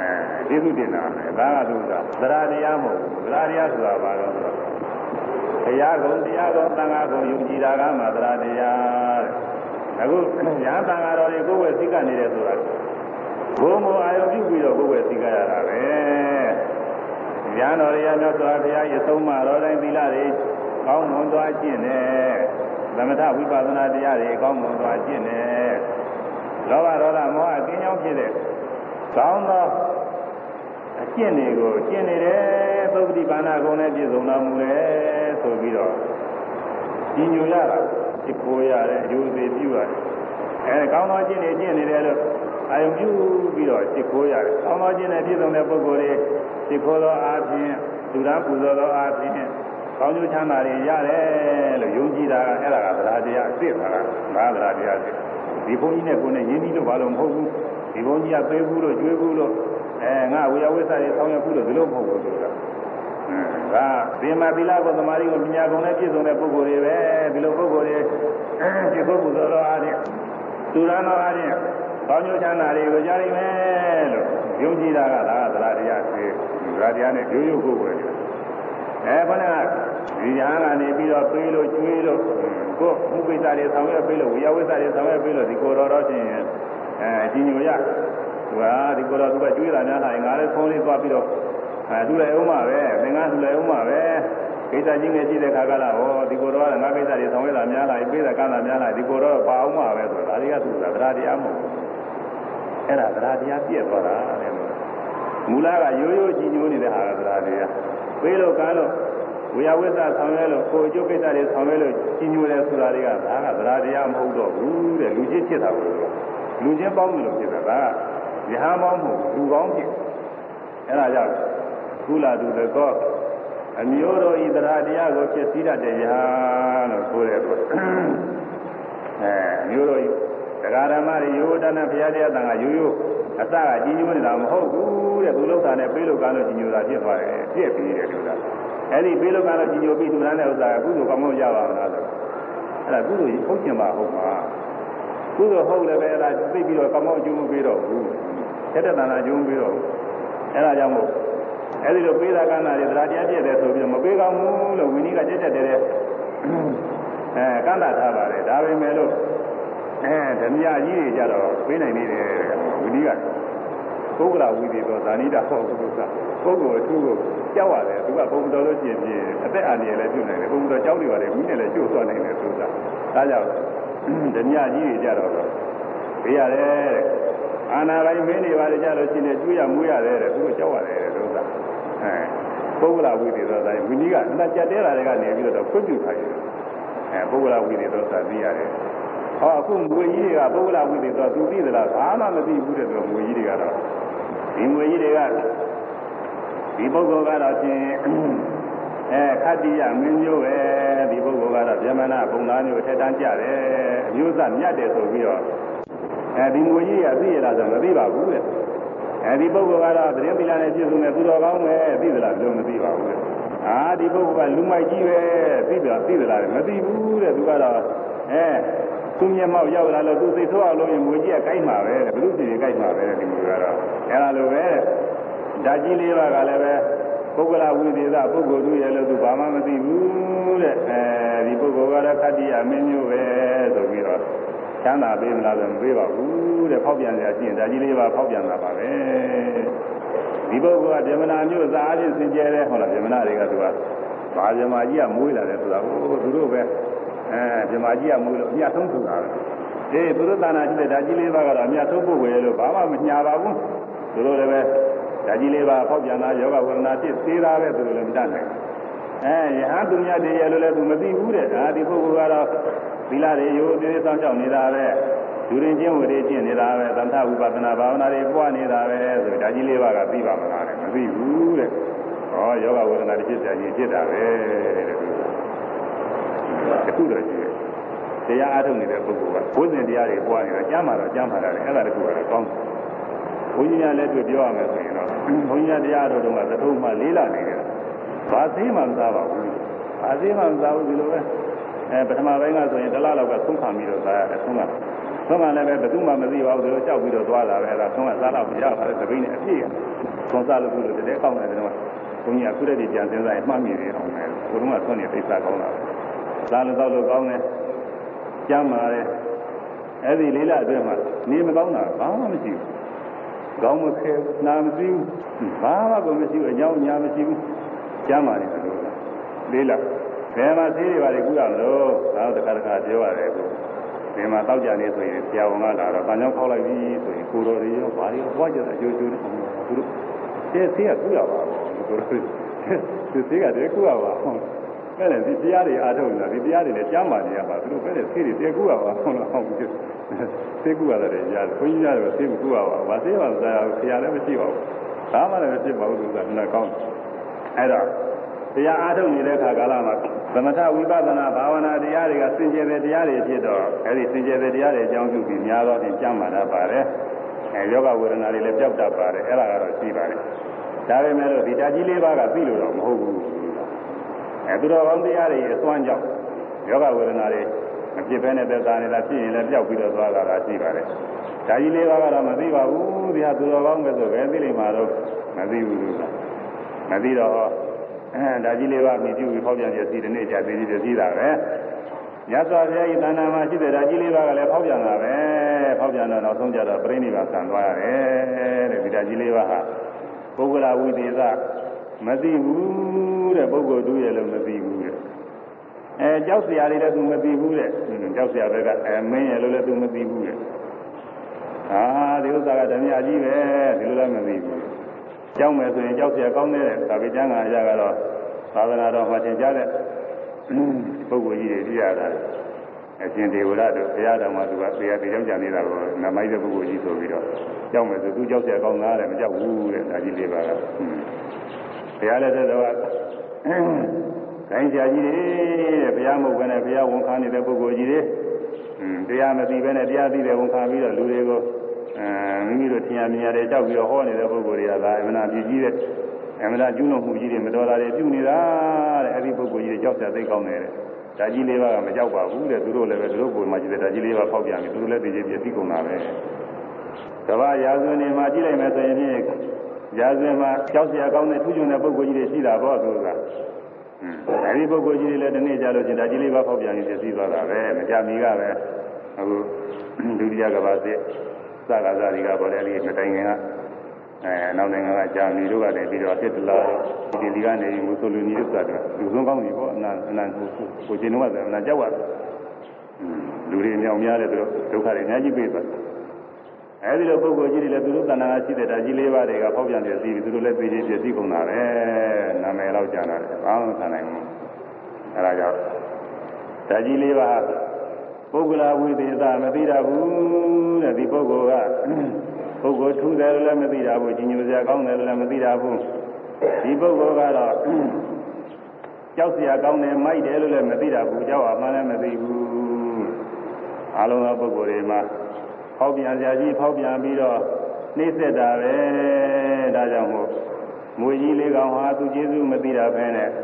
ကျေးဇူးတင်တာဒါကသူကသရတရားမဟုတ်ဘူးသရတရားဆိုတာဘာလို့ဆိုတော့တရားကုံတရားကုံသံဃာကုံယုံကြည်တာကမှသရတရားအခုညာသံဃာတော်တွေကိုယ်ဝယ်စိတ်ကနေတယ်ဆိုတာဘုံဘုံအာယုပြုပြီးတော့ကိုယ်ဝယ်စိတ်ကရတာပဲညာတော်ရရမြတ်စွာဘုရားရဲ့သုံးမတော်တိုင်းသီလတွေကောင်းမွန်သွားကျင့်တယ်သမထဝိပဿနာတရားတွေကောင်းမွန်သွားကျင့်တယ်လောဘဒေါသမောဟကင်းကြောင်းဖြစ်တဲ့ကောင်းသောအကျင့်တွေကိုကျင့်နေတယ်သုပ္ပတိပါဏဂုဏ်နဲ့ပြည့်စုံတော်မူတယ်ဆိုပြီးတော့ကြီးညိုရတာဒီကိုရတယ်အကျိုးသေးပြုရတယ်အဲကောင်းသောကျင့်တွေကျင့်နေတယ်လို့အာယုပြုပြီးတော့จิตကိုရတယ်ကောင်းသောကျင့်နဲ့ပြည့်စုံတဲ့ပုဂ္ဂိုလ်တွေจิตကိုသောအားဖြင့်သူရပူဇော်သောအားဖြင့်ကောင်းကျိုးချမ်းသာတွေရတယ်လို့ယုံကြည်တာကအဲ့ဒါကသရတရားအစ်စ်ပါလားငါသရတရားအစ်စ်ဒီဘုန်းကြီးနဲ့ကိုယ်နဲ့ရင်းနှီးလို့ဘာလို့မဟုတ်ဘူးဒီဘုန်းကြီးကပေးဘူးလို့ကျွေးဘူးလို့အဲငါဝေယဝိသတွေဆောင်းရဘူးလို့ဒီလိုမဟုတ်ဘူးဆိုတာဒါဒီမှာသီလကိုသမာဓိကိုပညာကုန်နဲ့ပြည့်စုံတဲ့ပုဂ္ဂိုလ်တွေပဲဒီလိုပုဂ္ဂိုလ်တွေဒီပုဂ္ဂိုလ်တော်အားဖြင့်သူရတော်အားဖြင့်ကောင်းကျိုးချမ်းသာတွေကိုကြားနိုင်မယ်လို့ယုံကြည်တာကဒါကသရတရားအစ်စ်သရတရားနဲ့ရိုးရိုးကိုယ်ကိုယ်တွေအဲခဏဒီညာကနေပြီးတော့ပေးလို့ကျွေးလို့ကိုယ်မှုပိဿတွေဆောင်ရွက်ပေးလို့ဝေယဝိသတွေဆောင်ရွက်ပေးလို့ဒီကိုယ်တော်တော်ချင်းအဲကြီးညိုရသူကဒီကိုယ်တော်သူကကျွေးတာများလာရင်ငါလည်းဖုန်းလေးသွားပြီးတော့အဲသူလည်းအောင်မှာပဲသင်္ကန်းသူလည်းအောင်မှာပဲကိစ္စကြီးငယ်ကြည့်တဲ့ခါကလာဟောဒီကိုယ်တော်ကငါကိစ္စတွေဆောင်ရွက်တာများလာပေးတာကမ်းတာများလာဒီကိုယ်တော်ပါအောင်မှာပဲဆိုတာဒါတွေကသူကသရတရားမဟုတ်ဘူးအဲ့ဒါသရတရားပြည့်သွားတာတဲ့မူလကရိုးရိုးကြီးညိုနေတဲ့ဟာကသရတရားပေးလို့ကမ်းလို့ဝေယဝိသဆောင်ရွက်လို့ကိုယ်ကျုပ်ကိစ္စတွေဆောင်ရွက်လို့ကြီးညိုတယ်ဆိုတာတွေကဒါကသရတရားမဟုတ်တော့ဘူးတဲ့လူချင်းဖြစ်တာကိုလူချင်းပေါင်းလို့ဖြစ်တာဒါကယဟန်ပေါင်းမဟုတ်လူပေါင်းဖြစ်အဲ့ဒါကြောင့်ကုလတုတကောအမျိုးတော်ဤသရတရားကိုဖြစ်စည်းတတ်တဲ့ယဟန်လို့ဆိုတဲ့အတွက်အဲအမျိုးတော်ဤတရားဓမ္မတွေယောဒနာဘုရားတရားတန်ခါရိုးရိုးအစကကြီးညိုနေတာမဟုတ်ဘူးတဲ့သူလောက်တာနဲ့ပေးလို့ကမ်းလို့ကြီးညိုတာဖြစ်သွားတယ်ပြည့်ပြီးတယ်လို့လားအဲ့ဒီပေးလို့ကမ်းလို့ကြီးညိုပြီးသူရမ်းတဲ့ဥစ္စာကကုသိုလ်ကောင်းကောင်းရပါမလားဆိုအဲ့ဒါကုသိုလ်ကြီးဟုတ်ကျင်ပါဟုတ်ပါကုသိုလ်ဟုတ်လည်းပဲအဲ့ဒါသိပြီးတော့ကောင်းကောင်းအကျိုးမပေးတော့ဘူးတက်တဲ့တဏှာအကျိုးမပေးတော့ဘူးအဲ့ဒါကြောင့်မို့အဲ့ဒီလိုပေးတာကမ်းတာတွေတရားတရားပြည့်တယ်ဆိုပြီးတော့မပေးကောင်းဘူးလို့ဝိနည်းကကြက်ကြက်တယ်အဲကမ်းတာထားပါတယ်ဒါပေမဲ့လို့အဲဓမြကြီးတွေကြတော့ပေးနိုင်နေတယ်ဝိနည်းကပုဂ္ဂလဝိသေသောဇာနိတာဟောပုဂ္ဂလပုဂ္ဂိုလ်အထူးကိုကြောက်ရတယ်သူကဘုံတော်လို့ကျင်ပြင်းအသက်အန္တရာယ်လည်းပြုနိုင်တယ်ဘုံတော်ကြောက်နေပါတယ်ဝိနည်းလည်းကျိုးသွားနိုင်တယ်ဆိုတာဒါကြောင့်ဓမြကြီးတွေကြတော့ပေးရတယ်အာနာပိုင်းမင်းတွေပါလေကြလို့ရှိနေကျွေးရမွေးရတယ်တဲ့သူကကြောက်ရတယ်လို့ဆိုတာအဲပုဂ္ဂလဝိသေသောဇာနိဝိနည်းကနှစ်ကြက်တဲတာတွေကနေပြီးတော့ခွင့်ပြုထားတယ်အဲပုဂ္ဂလဝိသေသောဇာသိရတယ်ဟောအခုငွေကြီးတွေကပုဂ္ဂလဝိသေသောသူသိသလားဘာမှမသိဘူးတဲ့သူငွေကြီးတွေကတော့ဒီငွေကြီးတွေကဒီပုဂ္ဂိုလ်ကတော့ချင်းအဲခတ္တိယမင်းမျိုးပဲဒီပုဂ္ဂိုလ်ကတော့ဗြဟ္မဏဘုံသားမျိုးထက်တန်းကြတယ်အမျိုးသားမြတ်တယ်ဆိုပြီးတော့အဲဒီငွေကြီးကသိရလားဆိုမသိပါဘူးတဲ့အဲဒီပုဂ္ဂိုလ်ကတော့သတင်းသီလနဲ့ပြည့်စုံတဲ့သူတော်ကောင်းပဲသိသလားလို့မသိပါဘူးတဲ့အာဒီပုဂ္ဂိုလ်ကလူမိုက်ကြီးပဲသိသလားသိသလားမသိဘူးတဲ့သူကတော့အဲသူမျက်မှောက်ရောက်လာလို့သူစိတ်ဆိုးအောင်လုပ်ရင်ငွေကြီးကကိုက်မှာပဲဘုရုစီကြီးကိုက်မှာပဲဒီလိုကတော့အဲလိုပဲဓာကြီးလေးပါးကလည်းပဲပုဂ္ဂလဝိသေသပုဂ္ဂိုလ်သူရဲ့လို့သူဘာမှမသိဘူးတဲ့အဲဒီပုဂ္ဂိုလ်ကတော့ခတ္တိယမင်းမျိုးပဲဆိုပြီးတော့ချမ်းသာပေးမလားဆိုမပေးပါဘူးတဲ့ဖောက်ပြန်ကြရှိရင်ဓာကြီးလေးပါးဖောက်ပြန်တာပါပဲဒီပုဂ္ဂိုလ်ကဗြဟ္မဏမျိုးစားအချင်းစင်ကြဲတယ်ဟုတ်လားဗြဟ္မဏတွေကသူကဘာဗြဟ္မာကြီးကမွေးလာတယ်ဆိုတာဟိုသူတို့ပဲအဲဗြဟ္မာကြီးကမွေးလို့အမြတ်ဆုံးဆိုတာပဲအေးသူတို့သာနာရှိတဲ့ဓာကြီးလေးပါးကတော့အမြတ်ဆုံးပုဂ္ဂိုလ်ရဲ့လို့ဘာမှမညာပါဘူးသူတို့လည်းပဲဓာကြီးလေးပါးဖောက်ပြန်တာယောဂဝေဒနာဖြစ်သေးတာပဲသူတို့လည်းမတတ်နိုင်အဲယဟန်သူမြတ်တွေရဲ့လို့လည်းသူမသိဘူးတဲ့ဒါဒီပုဂ္ဂိုလ်ကတော့သီလတွေရိုးသေးသေးစောင့်ရှောက်နေတာပဲလူရင်းချင်းဝေတွေကျင့်နေတာပဲသမထဝိပဿနာဘာဝနာတွေပွားနေတာပဲဆိုဓာကြီးလေးပါးကသိပါမလားတဲ့မသိဘူးတဲ့ဟောယောဂဝေဒနာတွေဖြစ်ကြရင်ဖြစ်တာပဲတဲ့တခုတော့ရှိတယ်တရားအားထုတ်နေတဲ့ပုဂ္ဂိုလ်ကဘုဇင်တရားတွေပွားနေတာကြားမှာတော့ကြားမှာတယ်အဲ့ဒါတခုကတော့ကောင်းတယ်ဘုန်းကြီးများလည်းတွေ့ပြောရမယ်ဆိုရင်တော့ဘုန်းကြီးတရားတော်တုန်းကသထုံးမှလေးလာနေတယ်ဘာသေးမှမသားပါဘူးဘာသေးမှမသားဘူးဒီလိုပဲအဲပထမပိုင်းကဆိုရင်တစ်လလောက်ကသုံးခံပြီးတော့သားရတယ်သုံးကဆုံးကလည်းပဲဘယ်သူမှမသိပါဘူးသူတို့ကြောက်ပြီးတော့သွားတာပဲအဲ့ဒါဆုံးကစားတော့ရပါတယ်သပိနဲ့အပြည့်ဆုံးစားလို့သူတို့တည်းကောင်းတယ်တော့ဘုန်းကြီးအခုတည်းပြန်စဉ်းစားရင်မှတ်မိတယ်အောင်မယ်ဘုရားကဆွနေသိစားကောင်းတာစားလို့တော့လို့ကောင်းတယ်ကျမ်းပါတယ်အဲ့ဒီလေးလအတွင်းမှာနေမကောင်းတာဘာမှမရှိဘူးကောင်းမခဲနာမသိဘူးဘာမှကိုမရှိဘူးအကြောင်းညာမရှိဘူးကျမ်းပါတယ်ဆိုတော့လေးလဘယ်မှာသေးတွေပါလေကုရမလို့ဒါတော့တစ်ခါတစ်ခါပြောရတယ်ကိုဒီမှာတောက်ကြနေဆိုရင်ဆရာဝန်ကလာတော့တန်ကြောင်းခောက်လိုက်ပြီဆိုရင်ကိုတော်တွေရောဘာတွေရောဘွားကြတဲ့အကျိုးကျိုးနဲ့သူတို့အဲဆေးကကုရပါဘူးကိုတော်တွေဒီဆေးကတည်းကကုရပါဟုတ်အဲ့လေဒီတရားတွေအားထုတ်နေတာဒီတရားတွေလည်းကြားမှနေရပါသူတို့ပဲတဲ့ဆေးတွေတည်းကုရပါဟုတ်လားဟုတ်ပြီဆေးကုရတယ်ရတယ်ဘုန်းကြီးရတယ်ဆေးမကုရပါဘူးဘာဆေးမှမစားဘူးဆရာလည်းမရှိပါဘူးဘာမှလည်းမရှိပါဘူးသူကလည်းကောင်းအဲ့တော့တရားအားထုတ်နေတဲ့အခါကာလမှာသမထဝိပဿနာဘာဝနာတရားတွေကစင်ကြယ်တဲ့တရားတွေဖြစ်တော့အဲဒီစင်ကြယ်တဲ့တရားတွေအကြောင်းပြုပြီးများသောဖြင့်ကျမ်းမာတတ်ပါတယ်အဲယောဂဝေဒနာတွေလည်းပြောက်တတ်ပါတယ်အဲ့ဒါကတော့ရှိပါတယ်ဒါပေမဲ့လို့ဒီဓာတ်ကြီးလေးပါးကသိလို့တော့မဟုတ်ဘူးအဲသူတော်ကောင်းတရားတွေအစွမ်းကြောင့်ယောဂဝေဒနာတွေမဖြစ်ဘဲနဲ့သက်သာနေတာဖြစ်ရင်လည်းပြောက်ပြီးတော့သွားလာတာရှိပါတယ်ဓာတ်ကြီးလေးပါးကတော့မသိပါဘူးဒီဟာသူတော်ကောင်းပဲဆိုပဲသိလိမ့်မှာတော့မသိဘူးလို့မသိတော့အဲဒါကြီးလေးပါမြည်ပြုပြီးဖောက်ပြန်ပြစီတဲ့နေ့ကျသေးသေးပြစီတာပဲညသောဘုရားဤတဏ္ဍာမှာရှိတဲ့ဒါကြီးလေးပါကလည်းဖောက်ပြန်တာပဲဖောက်ပြန်တော့နောက်ဆုံးကြတော့ပြိဋိဘံဆံသွားရတယ်တဲ့ဒီဒါကြီးလေးပါဟာပုဂ္ဂလဝိသေသမသိဘူးတဲ့ပုဂ္ဂိုလ်တူရဲ့လို့မသိဘူးတဲ့အဲကြောက်စရာတွေလည်းသူမသိဘူးတဲ့ကြောက်စရာဘက်ကအဲမင်းရဲ့လို့လည်းသူမသိဘူးတဲ့ဟာဒီဥစ္စာကဓမြကြီးပဲဒီလိုလည်းမသိဘူးကြောက်မယ်ဆိုရင်ကြောက်เสียကောင်းတဲ့သာဝေကျမ်းကအရာကတော့သာသနာတော်မှာသင်ကြားတဲ့ပုဂ္ဂိုလ်ကြီးတွေပြရတာအရှင်ဒေဝရတို့ဘုရားတော်မှာသူကတရားတရားကြံနေတာကိုနမိုက်တဲ့ပုဂ္ဂိုလ်ကြီးဆိုပြီးတော့ကြောက်မယ်ဆိုသူကြောက်เสียကောင်းတာလည်းမကြောက်ဘူးတဲ့ဒါကြီးလေးပါကဘုရားလည်းတဲ့တော့ခိုင်းဆရာကြီးတွေတဲ့ဘုရားမဟုတ်ဘဲနဲ့ဘုရားဝန်ခံနေတဲ့ပုဂ္ဂိုလ်ကြီးတွေတရားမသိဘဲနဲ့တရားသိတယ်ဝန်ခံပြီးတော့လူတွေကိုအဲမိမိတို့ထင်ရမြင်ရတယ်ကြောက်ပြီးတော့ဟောနေတဲ့ပုဂ္ဂိုလ်တွေကသာအမှန်တရားပြည့်ကြီးတဲ့အမှန်တရားကျူးလွန်မှုကြီးတွေမတော်တာတွေပြုနေတာတဲ့အဲ့ဒီပုဂ္ဂိုလ်ကြီးတွေကြောက်ကြသိကောင်းတယ်တဲ့ဒါကြီးလေးပါကမကြောက်ပါဘူးတဲ့သူတို့လည်းပဲသူတို့ကိုယ်မှကြည့်တဲ့ဒါကြီးလေးပါဖောက်ပြန်ပြီးသူတို့လည်းသိချင်းပြည့်သိကုန်တာပဲကမ္ဘာရာဇဝင်တွေမှာကြည့်လိုက်မယ်ဆိုရင်ဖြင့်ရာဇဝင်မှာကြောက်စရာကောင်းတဲ့ထူးချွန်တဲ့ပုဂ္ဂိုလ်ကြီးတွေရှိတာပေါ့သူကအဲဒီပုဂ္ဂိုလ်ကြီးတွေလည်းဒီနေ့ကြလို့ချင်းဒါကြီးလေးပါဖောက်ပြန်ပြီးပြည့်စည်သွားတာပဲမကြမီကပဲအခုဒုတိယကမ္ဘာစစ်စကားစားတွေကပေါ်တယ်လေးမတိုင်ခင်ကအဲနောက်နိုင်ငံကဂျာမနီတို့ကနေပြီးတော့တစ်တလာဒီဒီကနေမူဆိုလူနီတို့ကတော့လူဆုံးကောင်းပြီပေါ့အနာအနာကိုကိုကျင်းတော့အနာကြောက်ရတယ်လူတွေမြောင်များတယ်သူတို့ဒုက္ခတွေအများကြီးပြေးသွားအဲဒီလိုပုဂ္ဂိုလ်ကြီးတွေလည်းသူတို့တဏ္ဍာရှိတဲ့ဓာကြီးလေးပါးတွေကဖောက်ပြန်ပြည့်စည်ပြီးသူတို့လည်းပြေးပြေးစည်ကုန်တာပဲနာမည်တော့ကြာလာတယ်ဘာမှမခံနိုင်ဘူးအဲဒါကြောင့်ဓာကြီးလေးပါးပုဂ္ဂလဝိသေသမသိတာဘူးတဲ့ဒီပုဂ္ဂိုလ်ကပုဂ္ဂိုလ်ထူးတယ်လို့လည်းမသိတာဘူးကြီးညိုစရာကောင်းတယ်လို့လည်းမသိတာဘူးဒီပုဂ္ဂိုလ်ကတော့ကြောက်စရာကောင်းတယ်မိုက်တယ်လို့လည်းမသိတာဘူးကြောက်အောင်မှလည်းမသိဘူးအလုံးစုံပုဂ္ဂိုလ်တွေမှာဖောက်ပြန်စရာကြီးဖောက်ပြန်ပြီးတော့နှိမ့်ဆက်တာပဲဒါကြောင့်မို့မွေကြီးလေးကောင်ဟာသူကျေးဇူးမသိတာပဲနဲ့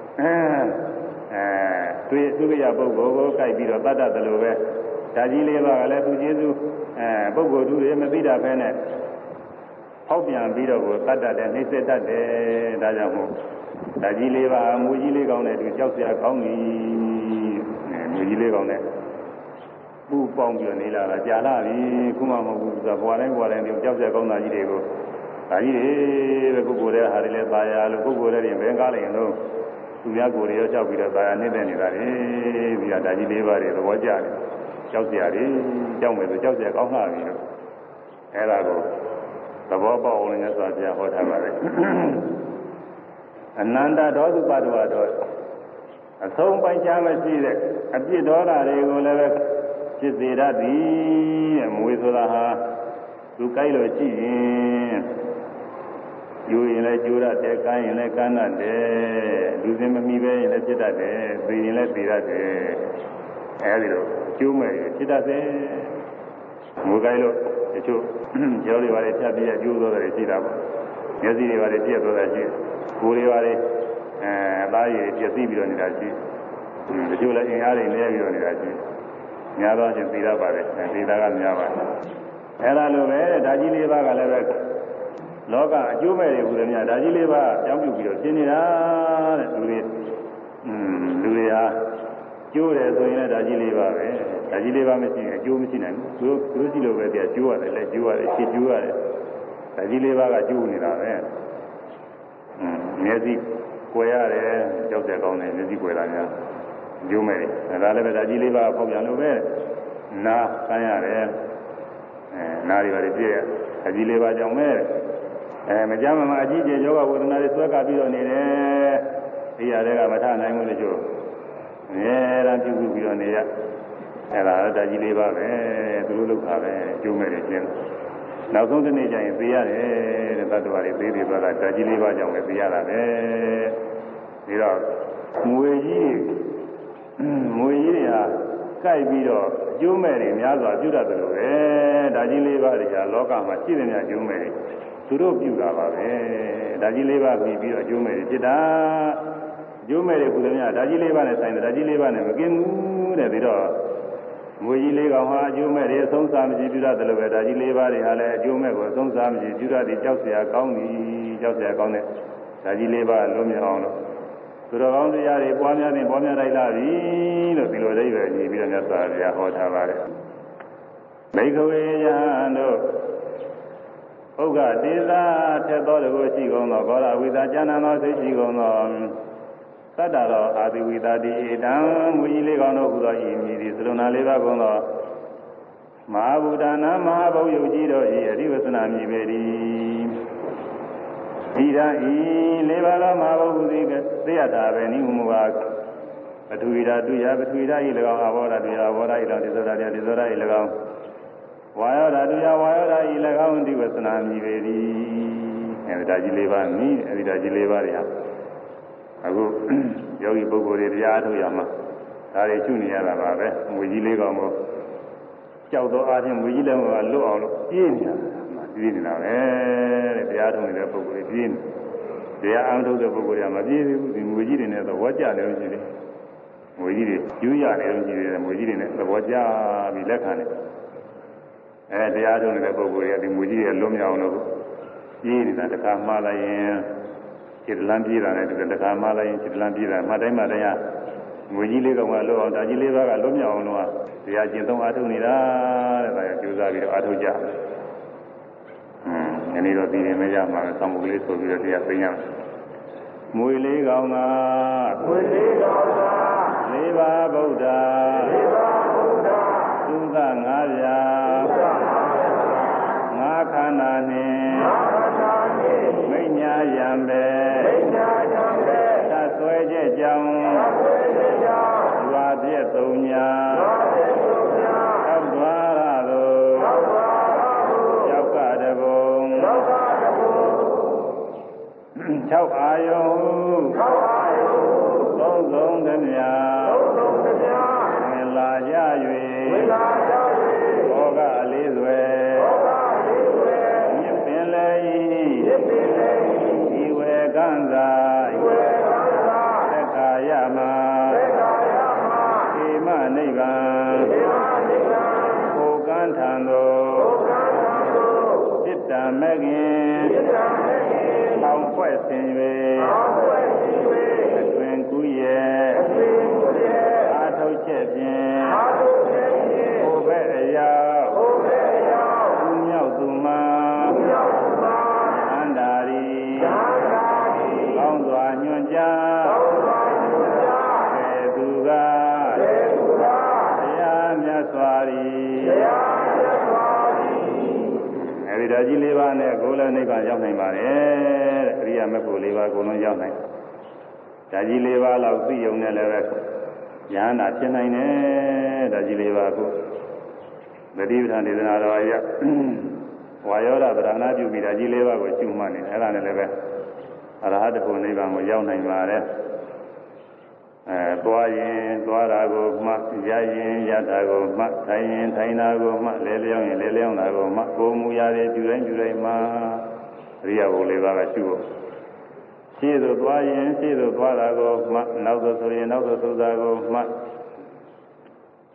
အဲတွေ့သူရပုဂ္ဂိုလ်ကိုကြိုက်ပြီးတော့တတ်တတ်တယ်လို့ပဲဓာကြီးလေးပါကလည်းသူကျေးဇူးအဲပုဂ္ဂိုလ်သူတွေမသိတာပဲနဲ့ဟောက်ပြန်ပြီးတော့ကိုတတ်တတ်တယ်နှိမ့်ဆက်တတ်တယ်ဒါကြောင့်မို့ဓာကြီးလေးပါမူကြီးလေးကောင်းတဲ့သူကြောက်စရာကောင်းပြီမူကြီးလေးကောင်းတဲ့ပူပေါင်းပြီးနေလာတာကြာလာပြီခုမှမဟုတ်ဘူးဆိုတော့ဘွာတိုင်းဘွာတိုင်းဒီကြောက်စရာကောင်းတာကြီးတွေကိုဒါကြီးတွေပဲပုဂ္ဂိုလ်တွေဟာတွေလည်းตายရလို့ပုဂ္ဂိုလ်တွေဘယ်ကားလိုက်ရင်တော့သူများကိုယ်တွေရောကြောက်ပြီးတော့ตายရနေတဲ့နေတာလေဒီကဓာကြီးလေးပါးတွေသဘောကျတယ်ကြောက်စရာတွေကြောက်မယ်ဆိုကြောက်စရာကောင်းတာပြီလို့အဲ့ဒါကိုသဘောပေါက်အောင်လည်းဆိုပြဟောထားပါတယ်အနန္တဒေါသုပတ္တဝါတော်အဆုံးပိုင်းခြားမရှိတဲ့အပြစ်ဒေါသတွေကိုလည်းပဲဖြစ်စေတတ်သည်အမွေဆိုတာဟာသူကြိုက်လို့ရှိရင်ယူရင်လည်းကျိုးရတဲ့ကမ်းရင်လည်းကမ်းရတယ်လူစင်မမီပဲရင်လည်းဖြစ်တတ်တယ်သိရင်လည်းသိတတ်တယ်အဲဒီလိုကျိုးမဲ့ဖြစ်တတ်တယ်ငိုကြိုက်လို့တချို့ကျော်တွေပါလေဖြတ်ပြီးကျိုးသွားတယ်ရှိတာပေါ့မျက်စိတွေပါလေပြက်သွားတာရှိကိုယ်တွေပါလေအဲအသားရည်ပြည့်စည်ပြီးတော့နေတာရှိတချို့လည်းအင်အားတွေလဲပြီးတော့နေတာရှိများသောဖြင့်သိရပါတယ်သိတာကများပါတယ်အဲ့ဒါလိုပဲဓာကြီးလေးပါးကလည်းပဲလောကအကျိုးမဲ့တွေဟူသည်များဓာကြီးလေးပါးကြောင်းပြုပြီးတော့ရှင်းနေတာတဲ့လူတွေอืมလူတွေဟာကျိုးတယ်ဆိုရင်လည်းဓာကြီးလေးပါပဲဓာကြီးလေးပါမရှိရင်အကျိုးမရှိနိုင်ဘူးသူတို့ရှိလို့ပဲတရားကျိုးရတယ်လက်ကျိုးရတယ်ရှင်းကျိုးရတယ်ဓာကြီးလေးပါကကျိုးနေတာပဲอืมမျက်စိကွယ်ရတယ်ကြောက်တဲ့ကောင်းတယ်မျက်စိကွယ်တာများကျိုးမဲ့တယ်ဒါလည်းပဲဓာကြီးလေးပါဖောက်ပြန်လို့ပဲနားကမ်းရတယ်အဲနားတွေပါလေပြည့်ရဓာကြီးလေးပါကြောင့်ပဲအဲမကြမ်းမမအကြီးကျယ်ယောဂဝေဒနာတွေဆွဲကပ်ပြီးတော့နေတယ်ဒီရတဲ့ကမထနိုင်ဘူးလို့ကျိုးအများအားပြုပြီးတော့နေရအဲ့ဒါဓာကြီးလေးပါပဲသူတို့လောက်တာပဲကျိုးမဲ့တယ်ကျင်းနောက်ဆုံးတစ်နေ့ကျရင်သိရတယ်တဲ့တတ္တဝါတွေသိပြီးတော့ဓာကြီးလေးပါကြောင့်ပဲသိရတာပဲပြီးတော့ငွေကြီးငွေကြီးတွေဟာကိုက်ပြီးတော့အကျိုးမဲ့တွေများစွာပြုတတ်တယ်လို့ပဲဓာကြီးလေးပါတွေကလောကမှာရှိတဲ့များအကျိုးမဲ့တွေသူတို့ပြုတာပါပဲဓာကြီးလေးပါပြီးပြီးတော့အကျိုးမဲ့တွေဖြစ်တာအကျိုးမဲ့တွေကုသမြဓာကြီးလေးပါနဲ့ဆိုင်တယ်ဓာကြီးလေးပါနဲ့မกินဘူးတဲ့ပြီးတော့ငွေကြီးလေးကောင်ဟာအကျိုးမဲ့တွေအဆုံးစားမရှိပြုတတ်တယ်လို့ပဲဓာကြီးလေးပါတွေဟာလည်းအကျိုးမဲ့ကိုအဆုံးစားမရှိပြုတတ်ပြီးကြောက်เสียကောင်းပြီကြောက်เสียကောင်းတဲ့ဓာကြီးလေးပါလုံးမြအောင်လို့သူတော်ကောင်းတရားတွေပွားများနေပွားများလိုက်လာပြီလို့ဒီလိုအိဗယ်ညီပြီးတော့မြတ်စွာဘုရားဟောထားပါတယ်မိခဝေယံတို့ဥက္ကတေသာထက်တော်ကိုရှိကုန်သောဘောရဝိသာကျမ်းနာသောသိရှိကုန်သောသတ္တရောအာတိဝိသာတိဧတံမူကြီးလေးကောင်းတို့ဟူသောဤမည်သည်သရဏလေးပါးကုန်သောမဟာဗုဒ္ဓနာမဟာဘုယုတ်ကြီးတို့၏အရိဝသနာမြည်ပေသည်ဒီရဤလေးပါးသောမဟာဘုဟုသည်သိရတာပဲနိမူပါပထဝီဓာတုယပထဝီဓာဤ၎င်းအဘောဓာတုယဘောဓာဤ၎င်းတိသောဓာတုယတိသောဓာဤ၎င်းဝါယောဓာတုယဝါယောဓာဤ၎င်းဒီဝသနာမြည်ပေသည်အဲဒီဓာကြီးလေးပါးနိအဲဒီဓာကြီးလေးပါးတွေဟာအခုယောဂီပုဂ္ဂိုလ်တွေတရားထုတ်ရမှာဒါတွေကျွနေရတာပါပဲငွေကြီးလေးကောင်ကိုကြောက်တော့အားဖြင့်ငွေကြီးလည်းမလွတ်အောင်လို့ပြင်းနေတာပြင်းနေတာပဲတဲ့တရားထုတ်နေတဲ့ပုဂ္ဂိုလ်တွေပြင်းနေတရားအားထုတ်တဲ့ပုဂ္ဂိုလ်တွေကမပြင်းဘူးဒီငွေကြီးတွေနဲ့သဘောကျတယ်လို့ရှိတယ်ငွေကြီးတွေကျူးရတယ်လို့ရှိတယ်ငွေကြီးတွေနဲ့သဘောကျပြီးလက်ခံတယ်အဲတရားထုတ်နေတဲ့ပုဂ္ဂိုလ်တွေကဒီငွေကြီးတွေလွတ်မြောက်အောင်လို့ပြင်းနေတာတခါမှားလိုက်ရင်จิตလန်းပြေးတာနဲ့တူတယ်တခါမှလိုက်ရင်จิตလန်းပြေးတာမှတိုင်းမှတိုင်းငွေကြီးလေးကောင်ကလွတ်အောင်ဓာကြီးလေးပါးကလွတ်မြောက်အောင်လို့တရားကျင့်သုံးအားထုတ်နေတာတဲ့ဒါကြိုးစားပြီးတော့အားထုတ်ကြတယ်။အင်းဒီနေ့တော့ဒီနေ့မရမှာဆောင်းမကလေးဆိုပြီးတော့တရားသိရမယ်။ငွေလေးကောင်ကငွေလေးကောင်ကလေးပါးဗုဒ္ဓလေးပါးဗုဒ္ဓသုသငါးပြာငါးခန္ဓာနှင့်မိညာယံပဲမိညာယံပဲသဆွဲချက်ကြောင့်သဆွဲချက်ကြောင့်ဓဝါပြည့်သုံးညာဓဝါပြည့်သုံးညာသောက်သွားရသောသောက်သွားရသောယောက်ကတဘုံယောက်ကတဘုံ၆အာယုံ၆အာယုံသုံးဆုံးသမျှသုံးဆုံးသမျှဝင်လာကြ၍ဝင်လာကြ၍ဘောကလေးစွဲဘောကလေးစွဲမြစ်ပင်လေ၏မြစ်ပင်လေဤဝေကံသာဤဝေကံသာသက္ကာယမသက္ကာယမဣမနိဗ္ဗာန်ဣမနိဗ္ဗာန်ဘုကံထံသို့ဘုကံထံသို့စိတ္တမဂ္ဂင်စိတ္တမဂ္ဂင်ပေါင်းဖွဲ့ဆင်၍ပေါင်းဖွဲ့ဆင်၍အတွင်ကူးရဲ့အတွင်ကူးရဲ့အာထုတ်ချက်ဖြင့်အာထုတ်ချက်ဖြင့်ဘုဘဲ့အရောက်ဘုဘဲ့အရောက်သူမြောက်သူမှာသူမြောက်သူမှာအန္တာရီအန္တာရီကောင်းစွာညွှန်ကြားကောင်းစွာညွှန်ကြားဘယ်သူကဘယ်သူကတရားမြတ်စွာရီတရားမြတ်စွာရီအဲဒီဓာကြီးလေးပါးနဲ့ကိုယ်လည်းနိဗ္ဗာန်ရောက်နိုင်ပါတယ်တဲ့အရိယာမဂ္ဂလေးပါးအကုန်လုံးရောက်နိုင်ဓာကြီးလေးပါးလောက်သိုံနဲ့လည်းပဲဉာဏ်နာဖြစ်နိုင်တယ်ဓာကြီးလေးပါးကိုဗတိပဋ္ဌာန်ဒေသနာတော်အရဝါယောဓဗရဏပြုပြီးဓာကြီးလေးပါးကိုရှုမှတ်နေတယ်အဲ့ဒါနဲ့လည်းပဲအရဟတဖို့နိဗ္ဗာန်ကိုရောက်နိုင်ပါတယ်အဲသွားရင်သွားတာကိုမှရရင်ရတာကိုမှထိုင်ရင်ထိုင်တာကိုမှလဲလျောင်းရင်လဲလျောင်းတာကိုမှကိုယ်မူရတဲ့ပြုတိုင်းပြုတိုင်းမှာအရိယဘုလေးပါးကရှုဖို့ရှေ့သို့သွားရင်ရှေ့သို့သွားတာကိုမှနောက်သို့ဆိုရင်နောက်သို့ဆိုတာကိုမှ